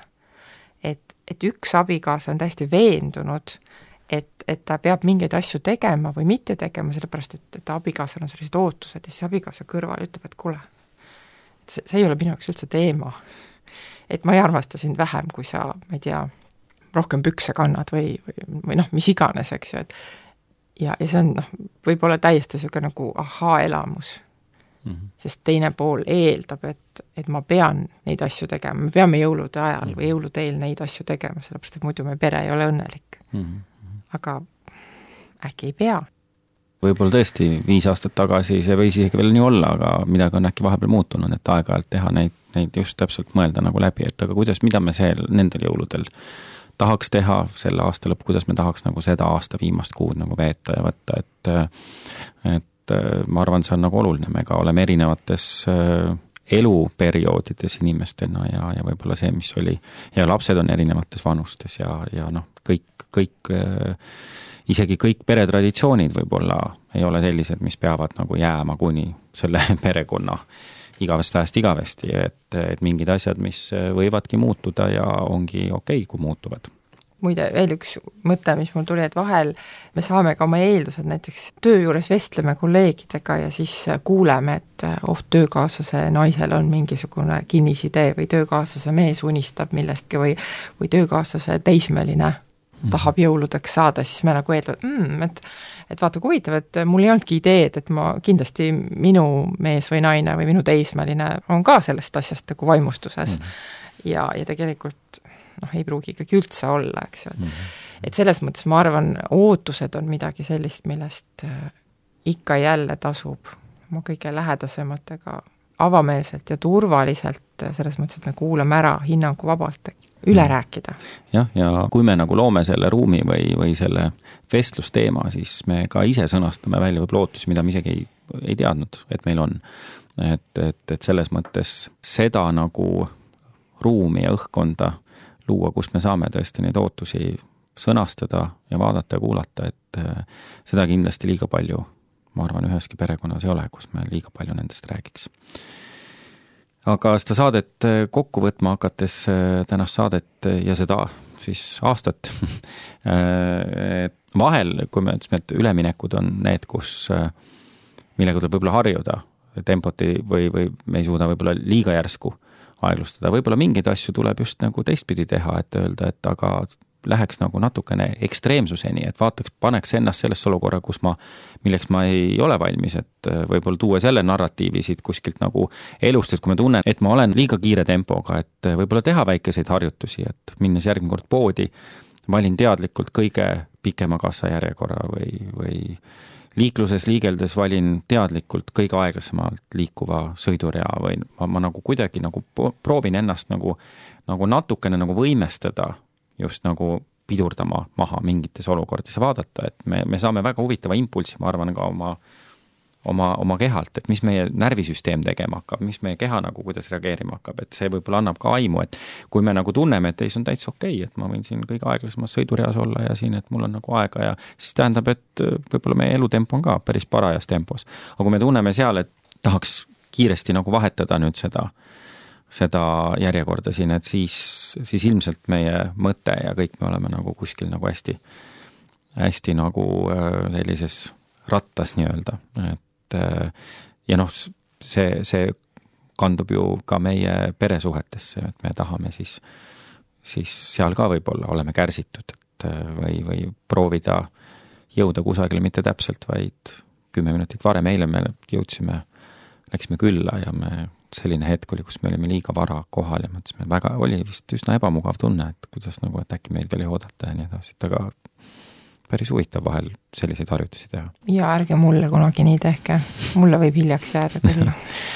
et üks abikaasa on täiesti veendunud, et ta peab mingeid asju tegema või mitte tegema, sellepärast, et abikaasal on sellised ootused ja siis abikaasa kõrval ütleb, et kuule, see ei ole minu jaoks üldse teema. Et ma ei armasta sind vähem, kui sa, ma ei tea, rohkem pükse kannad või mis iganes, eks ju. Ja see on võib-olla täiesti selline nagu ahaa-elamus. Sest teine pool eeldab, et ma pean neid asju tegema, me peame jõulude ajal või jõulude eel neid asju tegema, sellepärast, et muidu meie pere ei ole õnnelik. Aga äkki ei pea. Võib-olla tõesti 5 aastat tagasi see võis isegi veel nii olla, aga midagi on äkki vahepeal muutunud, et aeg-ajalt teha neid just täpselt mõelda nagu läbi, et aga mida me nendel jõuludel tahaks teha selle aasta lõpp, kuidas me tahaks nagu seda aasta viimast kuud nagu veeta ja võtta, et ma arvan, see on nagu oluline, me ka oleme erinevates eluperioodides inimestena ja võib-olla see, mis oli, ja lapsed on erinevates vanustes ja kõik isegi kõik peretraditsioonid võib-olla ei ole sellised, mis peavad nagu jääma kuni selle perekonna igavest ajast igavesti, et mingid asjad, mis võivadki muutuda ja ongi okei, kui muutuvad. Muide, veel üks mõte, mis mul tuli, et vahel me saame ka oma eeldused, näiteks töö juures vestleme kolleegidega ja siis kuuleme, et töökaaslase naisel on mingisugune kinnisidee või töökaaslase mees unistab millestki või töökaaslase teismeline tahab jõuludeks saada, siis me nagu eeldavad, et vaata, kui huvitav, et mul ei olnudki ideed, et ma kindlasti minu mees või naine või minu teismeline on ka sellest asjast nagu vaimustuses ja tegelikult ei pruugi ikkagi üldse olla, eks ju. Et selles mõttes ma arvan, ootused on midagi sellist, millest ikka jälle tasub oma kõige lähedasematega avameelselt ja turvaliselt, selles mõttes, et me kuulame ära hinnangu vabalt, üle rääkida. Jah, ja kui me nagu loome selle ruumi või selle vestlusteema, siis me ka ise sõnastame välja võib lootusi, mida me isegi ei teadnud, et meil on. Et selles mõttes seda nagu ruumi ja õhkkonda luua, kus me saame tõesti neid ootusi sõnastada ja vaadata ja kuulata, et seda kindlasti liiga palju, ma arvan, üheski perekonnas ei ole, kus me liiga palju nendest räägiks. Aga seda saadet kokku võtma hakates, tänast saadet ja seda siis aastat, vahel, kui me ütlesime, et üleminekud on need, millega tuleb võib-olla harjuda, tempoti või me ei suuda võib-olla liiga järsku aeglustada, võib-olla mingeid asju tuleb just nagu teistpidi teha, et öelda, et aga läheks nagu natukene ekstreemsuseni, et paneks ennast sellesse olukorra, milleks ma ei ole valmis, et võib-olla tuua selle narratiivi siit kuskilt nagu elust, et kui ma tunnen, et ma olen liiga kiire tempoga, et võib-olla teha väikeseid harjutusi, et minnes järgmine kord poodi, valin teadlikult kõige pikema kassajärjekorra või liikluses liigeldes valin teadlikult kõige aeglasemalt liikuva sõidurea või ma nagu kuidagi nagu proovin ennast nagu natukene nagu võimestada just nagu pidurdama maha mingites olukordades ja vaadata, et me saame väga huvitava impulsi, ma arvan, ka oma kehalt, et mis meie närvisüsteem tegema hakkab, mis meie keha nagu kuidas reageerima hakkab, et see võib-olla annab ka aimu, et kui me nagu tunneme, et see on täitsa okei, et ma võin siin kõige aeglasemas sõidureas olla ja siin, et mul on nagu aega ja siis tähendab, et võib-olla meie elutempo on ka päris parajas tempos. Aga kui me tunneme seal, et tahaks kiiresti nagu vahetada nüüd seda järjekorda siin, et siis ilmselt meie mõte ja kõik me oleme nagu kuskil nagu hästi nagu sellises rattas nii-öelda, et ja see kandub ju ka meie peresuhetesse, et me tahame siis seal ka võib-olla oleme kärsitud, et või proovida jõuda kusagile mitte täpselt, vaid 10 minutit varem, eile me läksime külla ja selline hetk oli, kus me olime liiga vara kohal ja mõtlesime, oli vist üsna ebamugav tunne, et kuidas nagu, et äkki meid veel ei oodata ja nii edasi, aga päris huvitav vahel selliseid harjutusi teha. Ja ärge mulle kunagi nii tehke, mulle võib hiljaks jääda küll.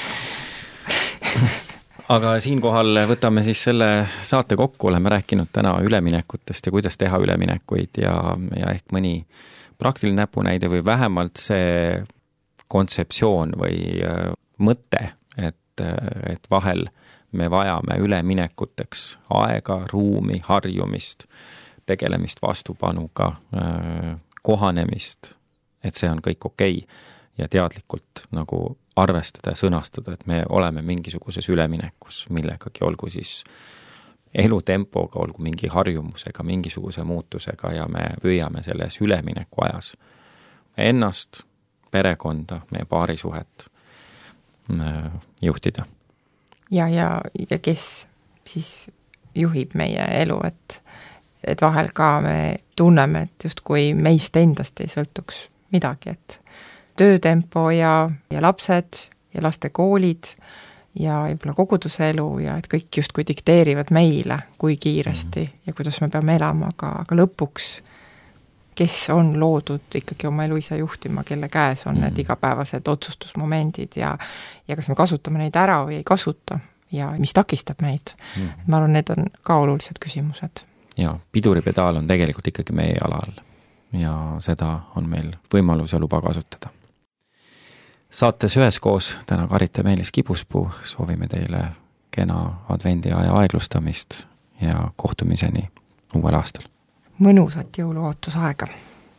Aga siinkohal võtame siis selle saate kokku, oleme rääkinud täna üleminekutest ja kuidas teha üleminekuid ja ehk mõni praktiline näpunäide või vähemalt see kontseptsioon või mõte, et vahel me vajame üleminekuteks aega, ruumi, harjumist, tegelemist vastupanuga, kohanemist, et see on kõik okei ja teadlikult nagu arvestada ja sõnastada, et me oleme mingisuguses üleminekus millegagi, olgu siis elutempoga, olgu mingi harjumusega, mingisuguse muutusega ja me püüame selles ülemineku ajas ennast, perekonda, meie paarisuhet juhtida. Ja kes siis juhib meie elu, et vahel ka me tunneme, et justkui meist endast ei sõltuks midagi, et töötempo ja lapsed ja laste koolid ja võib-olla koguduse elu ja et kõik justkui dikteerivad meile, kui kiiresti ja kuidas me peame elama, aga lõpuks kes on loodud ikkagi oma elu ise juhtima, kelle käes on need igapäevased otsustusmomendid ja kas me kasutame neid ära või ei kasuta ja mis takistab meid. Ma arvan, need on ka olulised küsimused. Ja piduripedaal on tegelikult ikkagi meie jala all ja seda on meil võimalus ja luba kasutada. Saates üheskoos täna Karit ja Meelis Kibuspuu soovime teile kena advendiaja aeglustamist ja kohtumiseni uuel aastal. Mõnusat jõuluootusaega.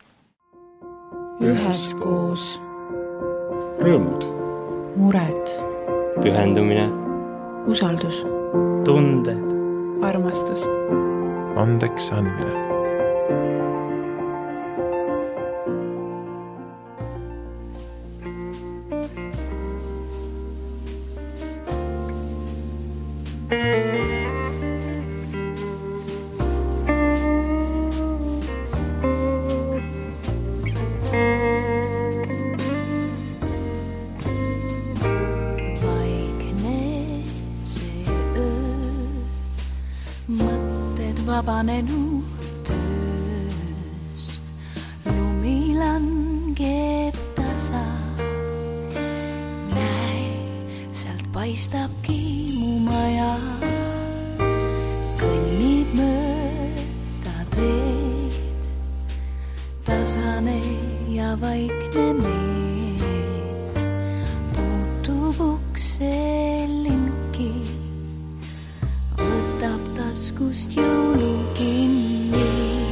Üheskoos. Rõõmud. Mured. Pühendumine. Usaldus. Tunded. Armastus. Andeks andmine. vabanenud tööst. Lumi langeb tasa. Näe, sealt paistabki mu maja. Kõnnib mööda teed, tasane ja vaikne mees. Puutub ukse linki, võtab taskust jõulu kinni.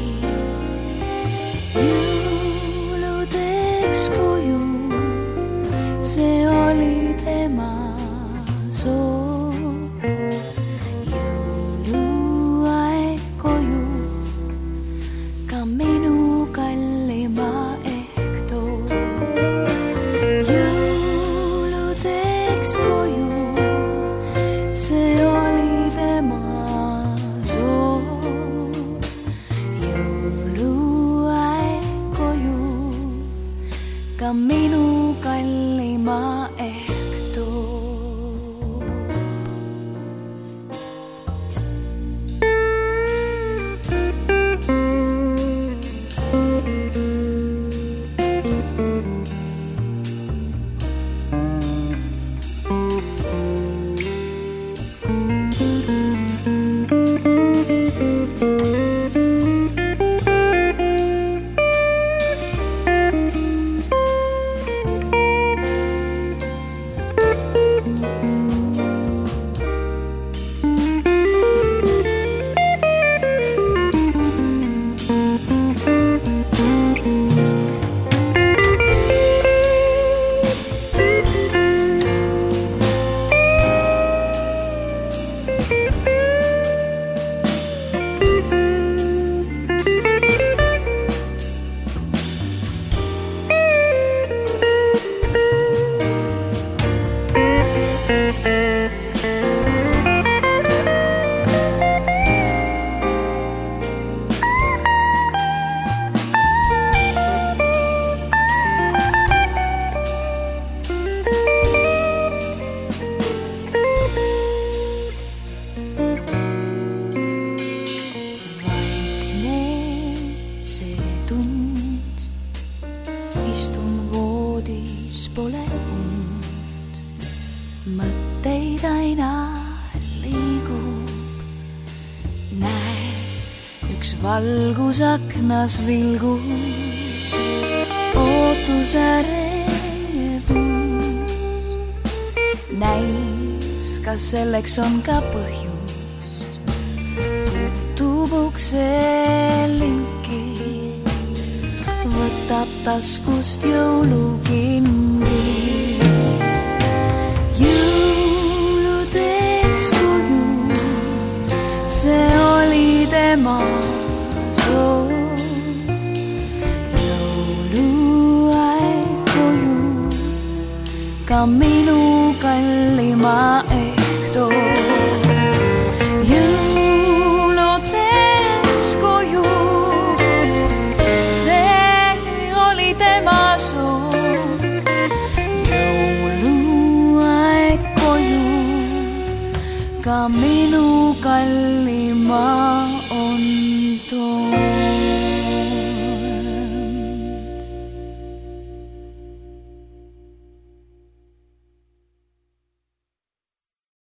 Jõuludeks koju, see oli tema soov. Jõuluaeg koju, ka minu kallima ehk toob. Jõuludeks koju, see oli tema soov. Jõuluaeg koju, ka minu kallima ehk toob. Valgusaknas vilgub, ootusärevus. Näis, kas selleks on ka põhjust. Puutub ukse linki, võtab taskust jõulu kinni. Jõuludeks koju, see oli tema soov. Jõuluaeg koju, ka minu kallima ehk toob. Jõuludeks koju, see oli tema soov. Jõuluaeg koju, ka minu kallima